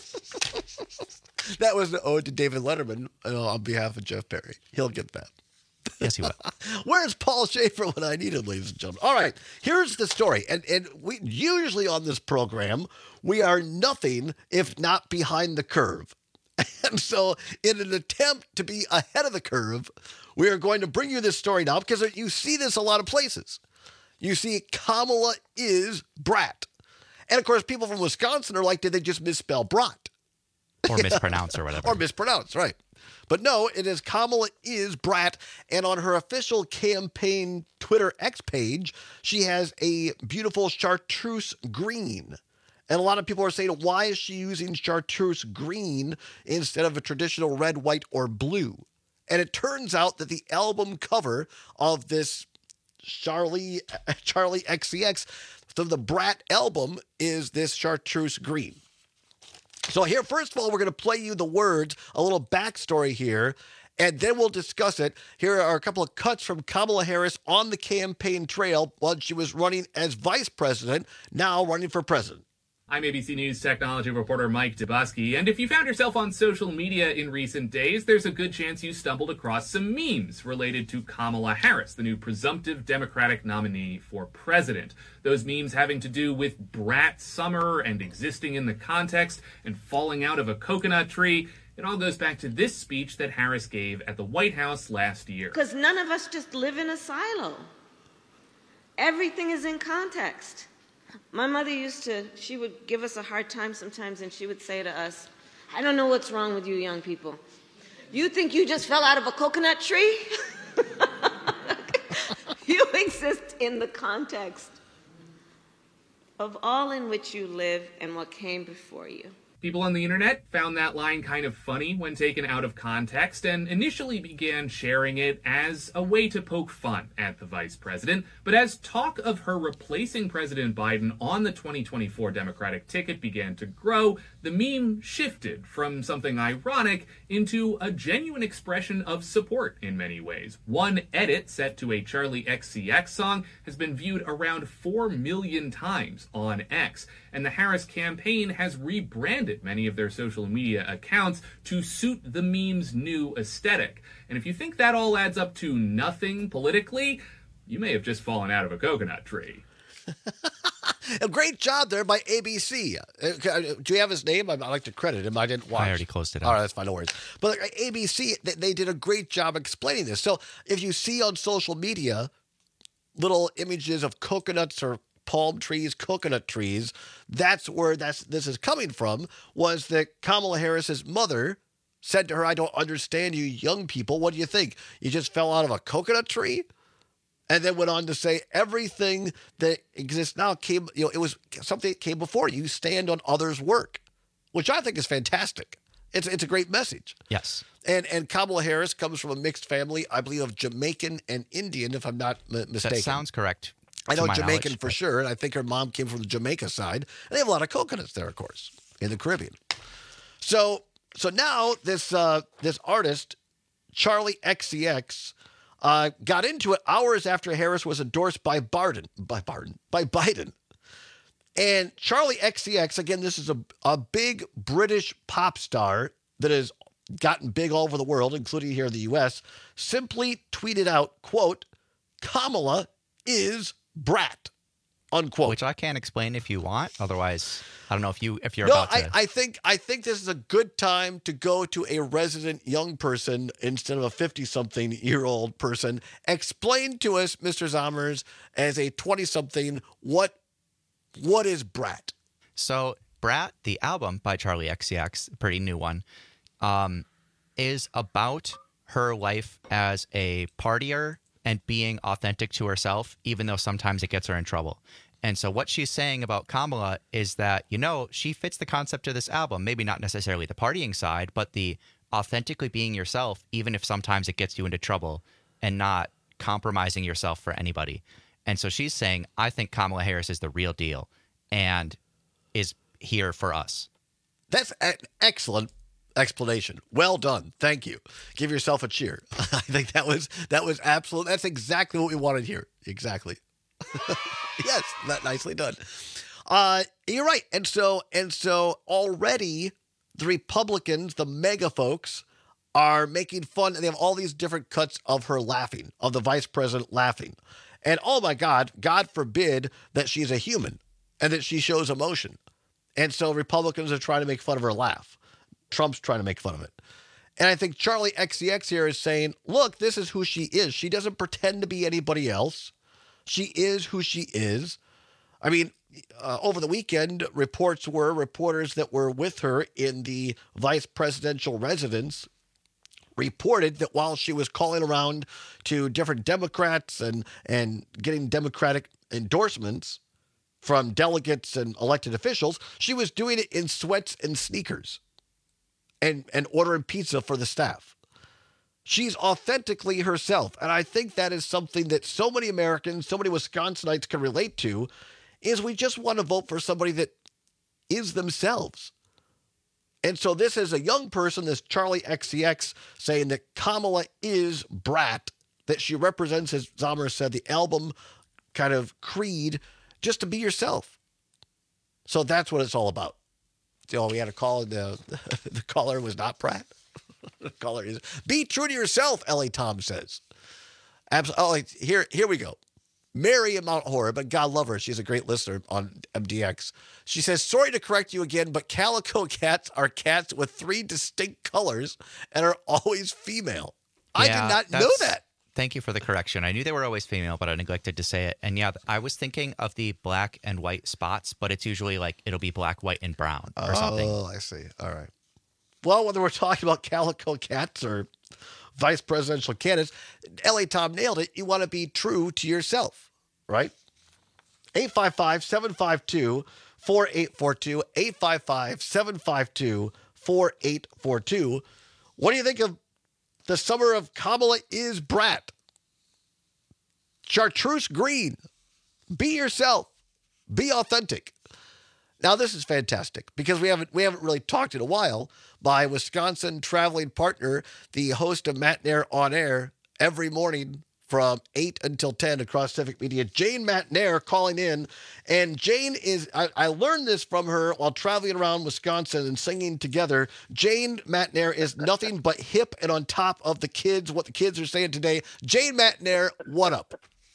That was the ode to David Letterman uh, on behalf of Jeff Perry. He'll get that. Yes, he will. Where's Paul Schaefer when I need him, ladies and gentlemen? All right, here's the story. And and we usually on this program, we are nothing if not behind the curve. And so in an attempt to be ahead of the curve, we are going to bring you this story now because you see this a lot of places. You see Kamala is Brat. And, of course, people from Wisconsin are like, did they just misspell Brat? Or mispronounce or whatever. Or mispronounce, right. But no, it is Kamala is Brat. And on her official campaign Twitter X page, she has a beautiful chartreuse green. And a lot of people are saying, why is she using chartreuse green instead of a traditional red, white, or blue? And it turns out that the album cover of this Charlie Charlie X C X, so the Brat album, is this chartreuse green. So here, first of all, we're going to play you the words, a little backstory here, and then we'll discuss it. Here are a couple of cuts from Kamala Harris on the campaign trail while she was running as vice president, now running for president. I'm A B C News technology reporter Mike Dubusky, and if you found yourself on social media in recent days, there's a good chance you stumbled across some memes related to Kamala Harris, the new presumptive Democratic nominee for president. Those memes having to do with Brat Summer and existing in the context and falling out of a coconut tree. It all goes back to this speech that Harris gave at the White House last year. Because none of us just live in a silo. Everything is in context. My mother used to, she would give us a hard time sometimes, and she would say to us, I don't know what's wrong with you young people. You think you just fell out of a coconut tree? You exist in the context of all in which you live and what came before you. People on the internet found that line kind of funny when taken out of context and initially began sharing it as a way to poke fun at the vice president. But as talk of her replacing President Biden on the twenty twenty-four Democratic ticket began to grow, the meme shifted from something ironic into a genuine expression of support in many ways. One edit set to a Charlie X C X song has been viewed around four million times on X, and the Harris campaign has rebranded many of their social media accounts to suit the meme's new aesthetic. And if you think that all adds up to nothing politically, you may have just fallen out of a coconut tree. A great job there by A B C. Uh, Do you have his name? I'd like to credit him. I didn't watch. I already closed it out. All right, that's fine. No worries. But A B C, they did a great job explaining this. So if you see on social media little images of coconuts or palm trees, coconut trees, that's where that's this is coming from, was that Kamala Harris's mother said to her, I don't understand you young people. What do you think? You just fell out of a coconut tree? And then went on to say everything that exists now came, you know, it was something that came before. You stand on others' work, which I think is fantastic. It's it's a great message. Yes. And and Kamala Harris comes from a mixed family, I believe, of Jamaican and Indian, if I'm not m- mistaken. That sounds correct. I know my Jamaican knowledge, for sure, and I think her mom came from the Jamaica side. And they have a lot of coconuts there, of course, in the Caribbean. So, so now this uh, this artist, Charlie X C X, uh, got into it hours after Harris was endorsed by Biden, by Biden, by Biden. And Charlie X C X, again, this is a a big British pop star that has gotten big all over the world, including here in the U S, simply tweeted out, quote, Kamala is brat, unquote. Which I can't explain if you want. Otherwise, I don't know if you if you're no, about to. I, I think I think this is a good time to go to a resident young person instead of a fifty-something-year-old person. Explain to us, Mister Zommers, as a twenty-something, what what is brat? So Brat, the album by Charlie X C X, a pretty new one, um, is about her life as a partier and being authentic to herself, even though sometimes it gets her in trouble. And so what she's saying about Kamala is that, you know, she fits the concept of this album, maybe not necessarily the partying side, but the authentically being yourself, even if sometimes it gets you into trouble, and not compromising yourself for anybody. And so she's saying, I think Kamala Harris is the real deal and is here for us. That's an excellent explanation. Well done. Thank you. Give yourself a cheer. I think that was that was absolute. That's exactly what we wanted here. Exactly. Yes, that nicely done. Uh, you're right. And so and so already the Republicans, the mega folks, are making fun. They have all these different cuts of her laughing, of the vice president laughing. And oh my God, God forbid that she's a human and that she shows emotion. And so Republicans are trying to make fun of her laugh. Trump's trying to make fun of it. And I think Charlie X C X here is saying, look, this is who she is. She doesn't pretend to be anybody else. She is who she is. I mean, uh, over the weekend, reports were reporters that were with her in the vice presidential residence reported that while she was calling around to different Democrats and, and getting Democratic endorsements from delegates and elected officials, she was doing it in sweats and sneakers and, and ordering pizza for the staff. She's authentically herself. And I think that is something that so many Americans, so many Wisconsinites can relate to, is we just want to vote for somebody that is themselves. And so this is a young person, this Charlie X C X, saying that Kamala is brat, that she represents, as Zomer said, the album kind of creed, just to be yourself. So that's what it's all about. You know, we had a call, and the, the caller was not brat. The caller is, be true to yourself, L A Tom says. Absolutely. Oh, here, here we go. Mary in Mount Horeb, but God love her. She's a great listener on M D X. She says, sorry to correct you again, but calico cats are cats with three distinct colors and are always female. I Yeah, did not know that's- that. Thank you for the correction. I knew they were always female, but I neglected to say it. And yeah, I was thinking of the black and white spots, but it's usually like it'll be black, white, and brown or something. Oh, I see. All right. Well, whether we're talking about calico cats or vice presidential candidates, L A Tom nailed it. You want to be true to yourself, right? eight five five, seven five two, four eight four two, eight five five, seven five two, four eight four two. What do you think of the summer of Kamala is brat? Chartreuse green. Be yourself. Be authentic. Now, this is fantastic because we haven't we haven't really talked in a while by Wisconsin traveling partner, the host of Matt Nair on Air every morning from eight until ten across Civic Media, Jane Matt Nair calling in. And Jane is, I, I learned this from her while traveling around Wisconsin and singing together. Jane Matt Nair is nothing but hip and on top of the kids, what the kids are saying today. Jane Matt Nair, what up?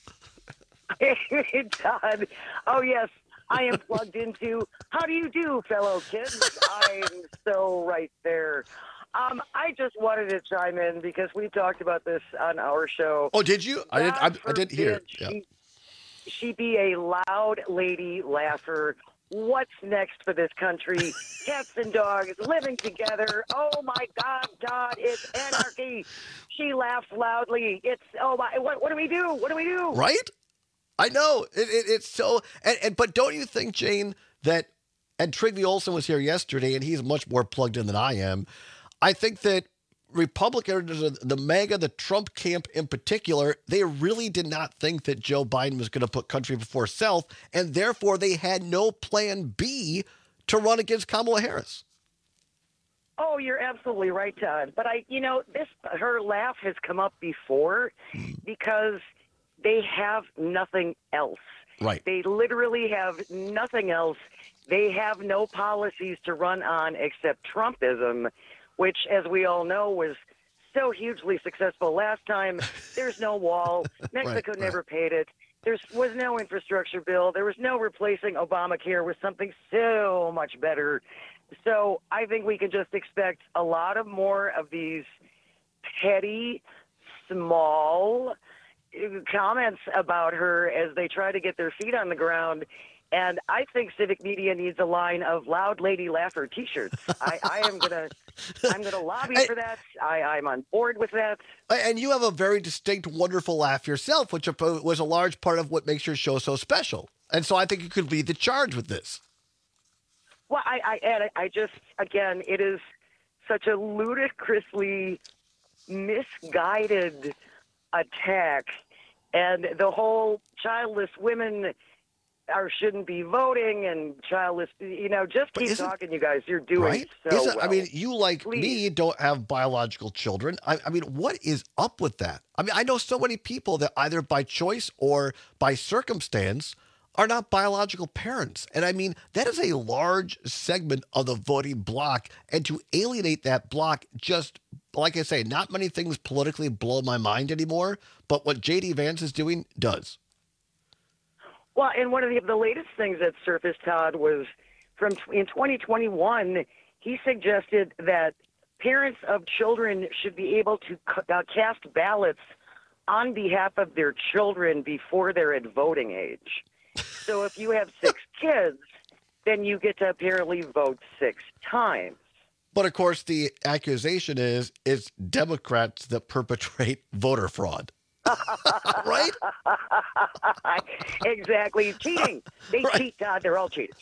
Hey, Todd. Oh, yes. I am plugged into, how do you do, fellow kids? I'm so right there. Um, I just wanted to chime in because we talked about this on our show. Oh, did you? I didn't. I, I didn't hear. forbid Yeah. She, she be a loud lady laugher. What's next for this country? Cats and dogs living together. Oh my God, God, it's anarchy. She laughs loudly. It's oh my. What, what do we do? What do we do? Right? I know. It, it, it's so. And, and but don't you think, Jane, that? And Trigby Olson was here yesterday, and he's much more plugged in than I am. I think that Republicans, the, the MAGA, the Trump camp in particular, they really did not think that Joe Biden was going to put country before self, and therefore they had no plan B to run against Kamala Harris. Oh, you're absolutely right, Todd. But I, you know, this her laugh has come up before because they have nothing else. Right. They literally have nothing else. They have no policies to run on except Trumpism, which, as we all know, was so hugely successful last time. There's no wall. Mexico right, never right. paid it. There was no infrastructure bill. There was no replacing Obamacare with something so much better. So I think we can just expect a lot of more of these petty, small comments about her as they try to get their feet on the ground. And I think civic media needs a line of loud lady laugher T-shirts. I, I am gonna, I'm gonna lobby for that. I, I'm on board with that. And you have a very distinct, wonderful laugh yourself, which was a large part of what makes your show so special. And so I think you could lead the charge with this. Well, I, I, and I just, again, it is such a ludicrously misguided attack, and the whole childless women or shouldn't be voting and childless, you know, just keep talking, you guys. You're doing right? so Isn't, well. I mean, you like Please. me don't have biological children. I, I mean, what is up with that? I mean, I know so many people that either by choice or by circumstance are not biological parents. And I mean, that is a large segment of the voting bloc. And to alienate that bloc, just like I say, not many things politically blow my mind anymore. But what J D Vance is doing does. Well, and one of the, the latest things that surfaced, Todd, was from in twenty twenty-one, he suggested that parents of children should be able to uh, cast ballots on behalf of their children before they're at voting age. So if you have six kids, then you get to apparently vote six times. But of course, the accusation is it's Democrats that perpetrate voter fraud. Right? Exactly. Cheating. They right. cheat, Todd. They're all cheaters.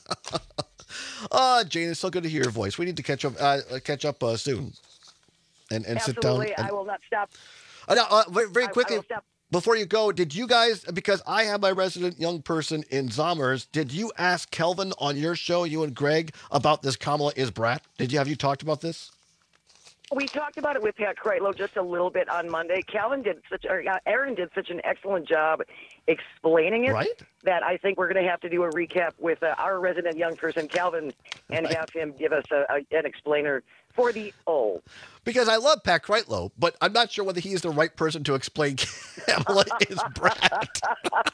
uh, Jane, it's so good to hear your voice. We need to catch up uh, catch up uh, soon and, and sit down. Absolutely. And... I will not stop. Uh, no, uh, very, very quickly, I, I before you go, did you guys, because I have my resident young person in Zommers, did you ask Kelvin on your show, you and Greg, about this Kamala is brat? Did you, have you talked about this? We talked about it with Pat Kreitlow just a little bit on Monday. Calvin did such, or uh, Aaron did such an excellent job explaining it right? that I think we're going to have to do a recap with uh, our resident young person, Calvin, and right. have him give us a, a, an explainer for the old. Because I love Pat Kreitlow, but I'm not sure whether he is the right person to explain Kamala is brat.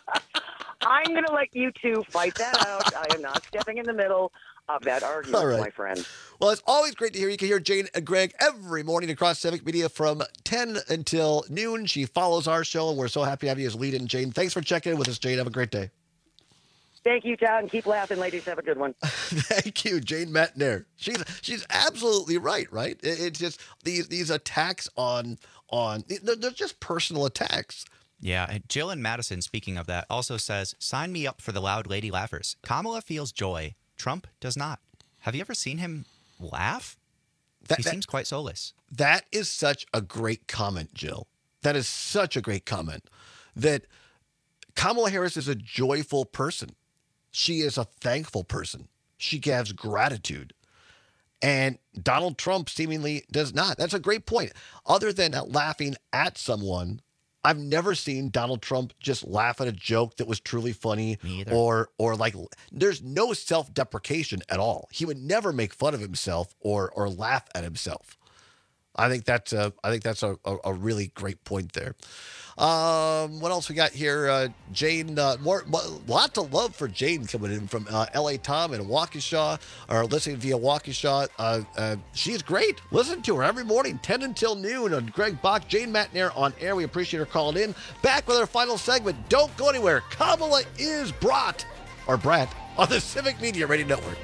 I'm going to let you two fight that out. I am not stepping in the middle of that argument, right. my friend. Well, it's always great to hear. You can hear Jane and Greg every morning across Civic Media from ten until noon. She follows our show, and we're so happy to have you as lead-in, Jane. Thanks for checking in with us, Jane. Have a great day. Thank you, Todd, and keep laughing, ladies. Have a good one. Thank you, Jane Matner. She's she's absolutely right, right? It, it's just these these attacks on on they're, they're just personal attacks. Yeah, and Jill and Madison, speaking of that, also says, sign me up for the loud lady laughers. Kamala feels joy. Trump does not. Have you ever seen him laugh? That, he that, seems quite soulless. That is such a great comment, Jill. That is such a great comment. That Kamala Harris is a joyful person. She is a thankful person. She gives gratitude. And Donald Trump seemingly does not. That's a great point. Other than laughing at someone, I've never seen Donald Trump just laugh at a joke that was truly funny. Me either. or or like there's no self-deprecation at all. He would never make fun of himself or or laugh at himself. I think that's a, I think that's a, a, a really great point there. Um, what else we got here? Uh, Jane, uh, more, lots of love for Jane coming in from uh, L A Tom and Waukesha, or listening via Waukesha. Uh, uh, she's great. Listen to her every morning, ten until noon on Greg Bach, Jane Matner on air. We appreciate her calling in. Back with our final segment. Don't go anywhere. Kamala is brat, or brat, on the Civic Media Radio Network.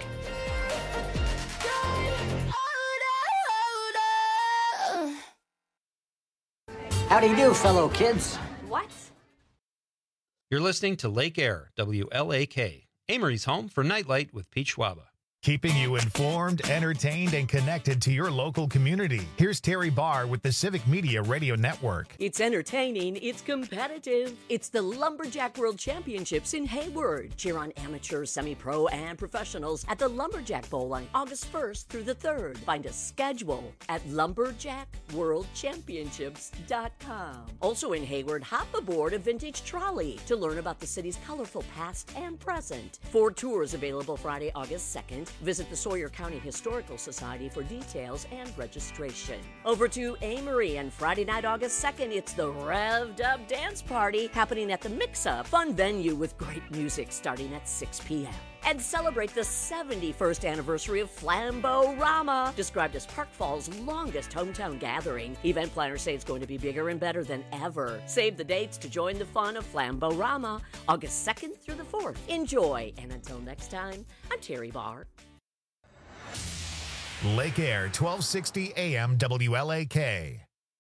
How do you do, fellow kids? What? You're listening to Lake Air, W L A K, Amory's home for Nightlight with Pete Schwaba. keeping you informed, entertained, and connected to your local community. Here's Terry Barr with the Civic Media Radio Network. It's entertaining, it's competitive. It's the Lumberjack World Championships in Hayward. Cheer on amateurs, semi-pro, and professionals at the Lumberjack Bowl on August first through the third. Find a schedule at lumberjack world championships dot com. Also in Hayward, hop aboard a vintage trolley to learn about the city's colorful past and present. Four tours available Friday, August second. Visit the Sawyer County Historical Society for details and registration. Over to Amory, and Friday night, August second, it's the Revved Up Dance Party happening at the Mix-Up, fun venue with great music starting at six p.m. And celebrate the seventy-first anniversary of Flambo-Rama, described as Park Falls' longest hometown gathering. Event planners say it's going to be bigger and better than ever. Save the dates to join the fun of Flambo-Rama, August second through the fourth. Enjoy, and until next time, I'm Terry Barr. Lake Air, twelve sixty A M W L A K.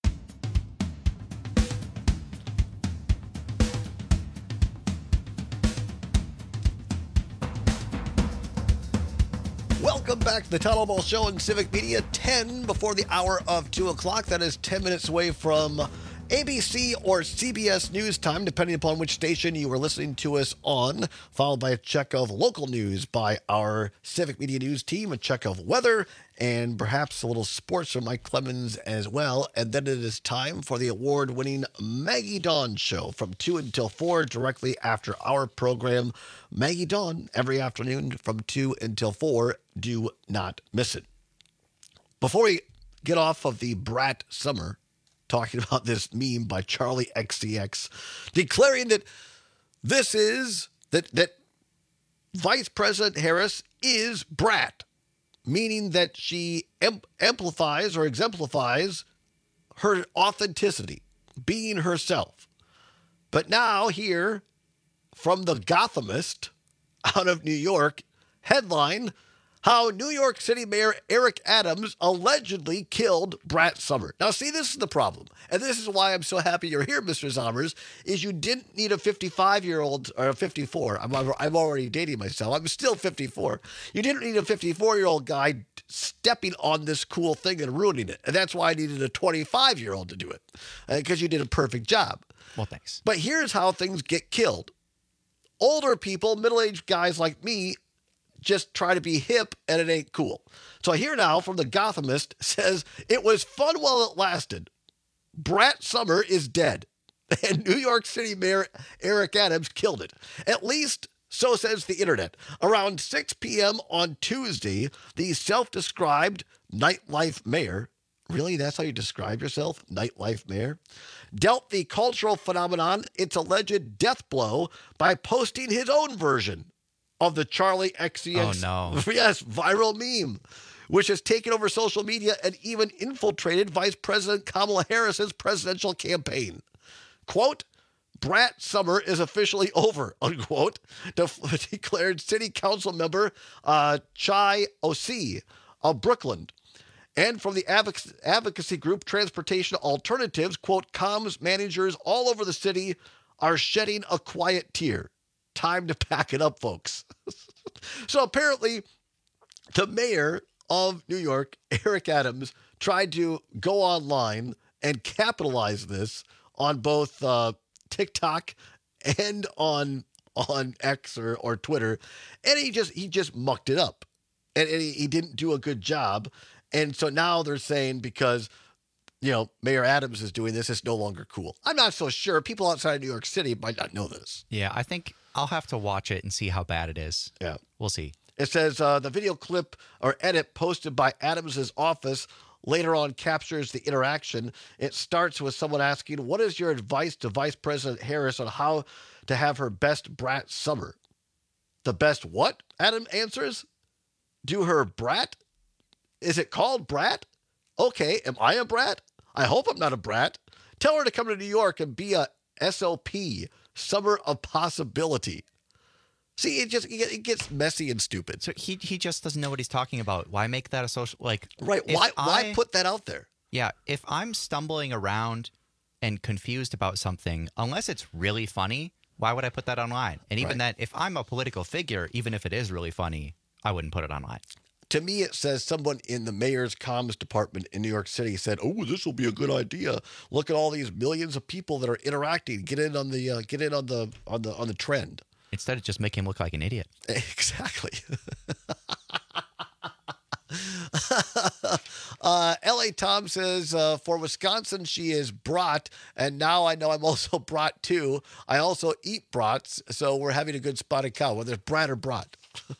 Welcome back to the Tunnel Ball Show on Civic Media, ten before the hour of two o'clock. That is ten minutes away from A B C or C B S News time, depending upon which station you are listening to us on, followed by a check of local news by our Civic Media News team, a check of weather, and perhaps a little sports from Mike Clemens as well. And then it is time for the award-winning Maggie Dawn Show from two until four, directly after our program. Maggie Dawn, every afternoon from two until four. Do not miss it. Before we get off of the brat summer, talking about this meme by Charlie X C X, declaring that this is, that, that Vice President Harris is brat, meaning that she em- amplifies or exemplifies her authenticity, being herself. But now here, from the Gothamist out of New York, headline, how New York City Mayor Eric Adams allegedly killed Brat Summer. Now, see, this is the problem. And this is why I'm so happy you're here, Mister Zommers, is you didn't need a fifty-five-year-old, or a fifty-four. I'm, I'm already dating myself. I'm still fifty-four. You didn't need a fifty-four-year-old guy stepping on this cool thing and ruining it. And that's why I needed a twenty-five-year-old to do it, because you did a perfect job. Well, thanks. But here's how things get killed. Older people, middle-aged guys like me, just try to be hip, and it ain't cool. So here now from the Gothamist says, it was fun while it lasted. Brat Summer is dead. And New York City Mayor Eric Adams killed it. At least, so says the internet. Around six p.m. on Tuesday, the self-described nightlife mayor, really, that's how you describe yourself, nightlife mayor, dealt the cultural phenomenon its alleged death blow by posting his own version of the Charlie X C X, oh, no. yes, viral meme, which has taken over social media and even infiltrated Vice President Kamala Harris's presidential campaign. Quote, Brat Summer is officially over, unquote, de- declared City Council member uh, Chai Osi of Brooklyn. And from the advoc- advocacy group Transportation Alternatives, quote, comms managers all over the city are shedding a quiet tear. Time to pack it up, folks. So apparently, the mayor of New York, Eric Adams, tried to go online and capitalize this on both uh, TikTok and on on X or, or Twitter, and he just he just mucked it up, and, and he, he didn't do a good job. And so now they're saying because, you know, Mayor Adams is doing this, it's no longer cool. I'm not so sure. People outside of New York City might not know this. Yeah, I think I'll have to watch it and see how bad it is. Yeah. We'll see. It says uh, the video clip or edit posted by Adams's office later on captures the interaction. It starts with someone asking, what is your advice to Vice President Harris on how to have her best brat summer? The best what? Adam answers. Do her brat? Is it called brat? Okay, am I a brat? I hope I'm not a brat. Tell her to come to New York and be a S O P, Summer of Possibility. See, it just it gets messy and stupid. So he he just doesn't know what he's talking about. Why make that a social like? Right? Why I, why put that out there? Yeah, if I'm stumbling around and confused about something, unless it's really funny, why would I put that online? And even Right. that, if I'm a political figure, even if it is really funny, I wouldn't put it online. To me, it says someone in the mayor's comms department in New York City said, "Oh, this will be a good idea. Look at all these millions of people that are interacting. Get in on the uh, get in on the on the on the trend." Instead of just make him look like an idiot. Exactly. uh, L A Tom says, uh, for Wisconsin, she is brat, and now I know I'm also brat too. I also eat brats, so we're having a good spotted cow, whether it's brat or brat.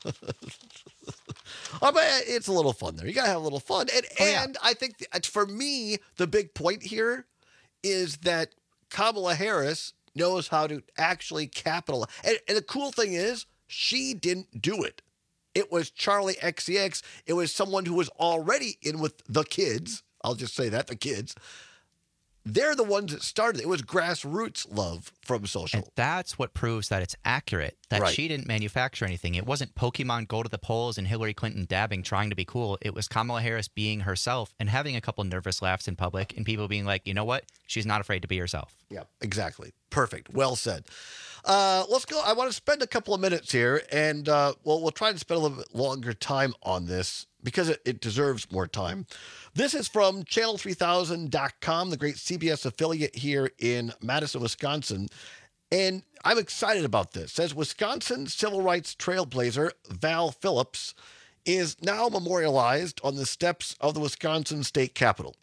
Oh, but it's a little fun there. You got to have a little fun. And, oh, yeah. and I think th- for me, the big point here is that Kamala Harris knows how to actually capitalize. And, and the cool thing is, she didn't do it. It was Charlie X C X. It was someone who was already in with the kids. I'll just say that, the kids. They're the ones that started it. It was grassroots love from social. And that's what proves that it's accurate, that right. she didn't manufacture anything. It wasn't Pokemon go to the polls and Hillary Clinton dabbing, trying to be cool. It was Kamala Harris being herself and having a couple nervous laughs in public and people being like, you know what? She's not afraid to be herself. Yeah, exactly. Perfect. Well said. Uh, let's go. I want to spend a couple of minutes here, and uh, well, we'll try to spend a little bit longer time on this because it, it deserves more time. This is from channel three thousand dot com, the great C B S affiliate here in Madison, Wisconsin. And I'm excited about this. It says Wisconsin civil rights trailblazer Val Phillips is now memorialized on the steps of the Wisconsin State Capitol.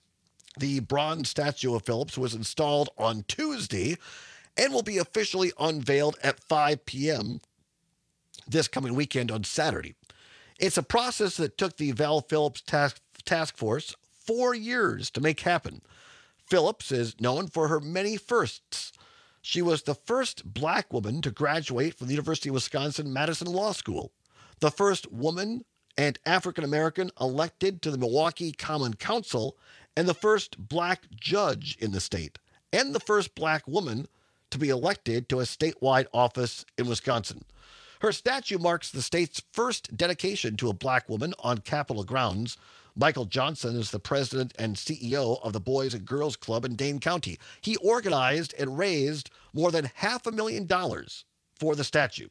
The bronze statue of Phillips was installed on Tuesday and will be officially unveiled at five p.m. this coming weekend on Saturday. It's a process that took the Val Phillips task, task force four years to make happen. Phillips is known for her many firsts. She was the first black woman to graduate from the University of Wisconsin-Madison Law School, the first woman and African-American elected to the Milwaukee Common Council, and the first black judge in the state, and the first black woman to be elected to a statewide office in Wisconsin. Her statue marks the state's first dedication to a black woman on Capitol grounds. Michael Johnson is the president and C E O of the Boys and Girls Club in Dane County. He organized and raised more than half a million dollars for the statue.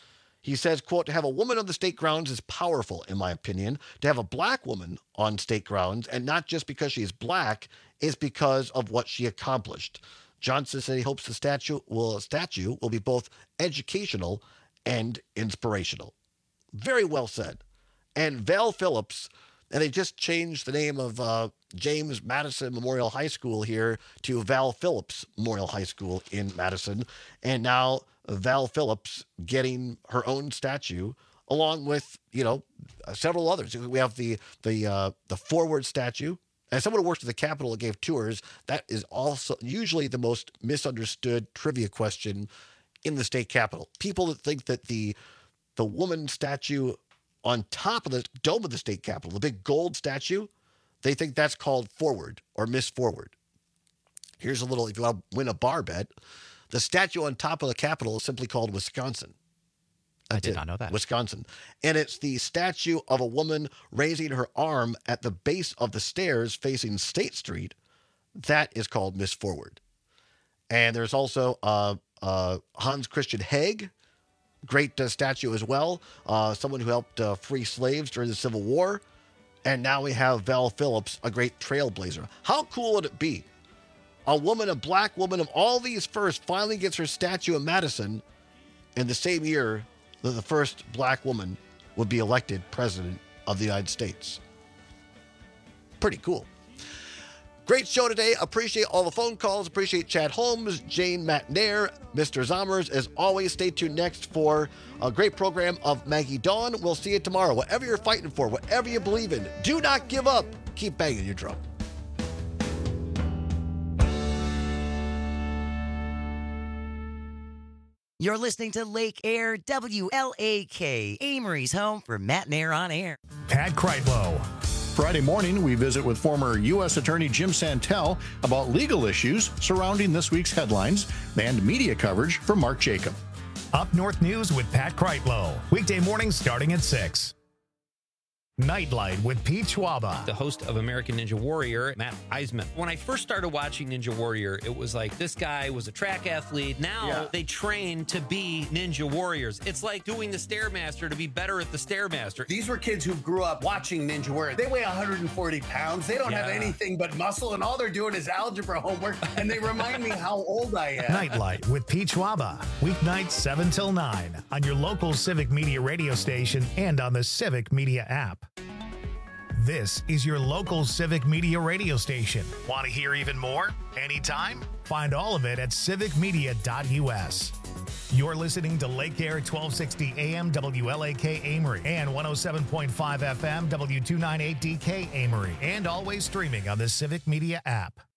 He says, quote, to have a woman on the state grounds is powerful, in my opinion. To have a black woman on state grounds, and not just because she's black, is because of what she accomplished. Johnson said he hopes the statue will, statue will be both educational and inspirational. Very well said. And Val Phillips, and they just changed the name of uh, James Madison Memorial High School here to Val Phillips Memorial High School in Madison. And now Val Phillips getting her own statue, along with, you know, several others. We have the the uh, the Forward statue. As someone who works at the Capitol and gave tours, that is also usually the most misunderstood trivia question in the state Capitol. People that think that the the woman statue on top of the dome of the state Capitol, the big gold statue, they think that's called Forward or Miss Forward. Here's a little, if you want to win a bar bet, the statue on top of the Capitol is simply called Wisconsin. I did not know that. Wisconsin. And it's the statue of a woman raising her arm at the base of the stairs facing State Street. That is called Miss Forward. And there's also uh, uh, Hans Christian Haig, great uh, statue as well. Uh, someone who helped uh, free slaves during the Civil War. And now we have Val Phillips, a great trailblazer. How cool would it be? A woman, a black woman of all these firsts, finally gets her statue in Madison in the same year that the first black woman would be elected president of the United States. Pretty cool. Great show today. Appreciate all the phone calls. Appreciate Chad Holmes, Jane McNair, Mister Zommers. As always, stay tuned next for a great program of Maggie Dawn. We'll see you tomorrow. Whatever you're fighting for, whatever you believe in, do not give up. Keep banging your drum. You're listening to Lake Air W L A K, Amory's home for Matt and Air on Air. Pat Kreitlow. Friday morning, we visit with former U S Attorney Jim Santel about legal issues surrounding this week's headlines and media coverage from Mark Jacob. Up North News with Pat Kreitlow. Weekday mornings starting at six. Nightlight with Pete Schwaba. The host of American Ninja Warrior, Matt Eisman. When I first started watching Ninja Warrior, it was like this guy was a track athlete. Now Yeah. they train to be Ninja Warriors. It's like doing the Stairmaster to be better at the Stairmaster. These were kids who grew up watching Ninja Warrior. They weigh one hundred forty pounds. They don't have Yeah. anything but muscle, and all they're doing is algebra homework, and they remind me how old I am. Nightlight with Pete Schwaba. Weeknights seven till nine on your local Civic Media radio station and on the Civic Media app. This is your local Civic Media radio station. Want to hear even more? Anytime? Find all of it at civic media dot u s. You're listening to Lake Air twelve sixty A M W L A K Amory and one oh seven point five F M W two ninety-eight D K Amory, and always streaming on the Civic Media app.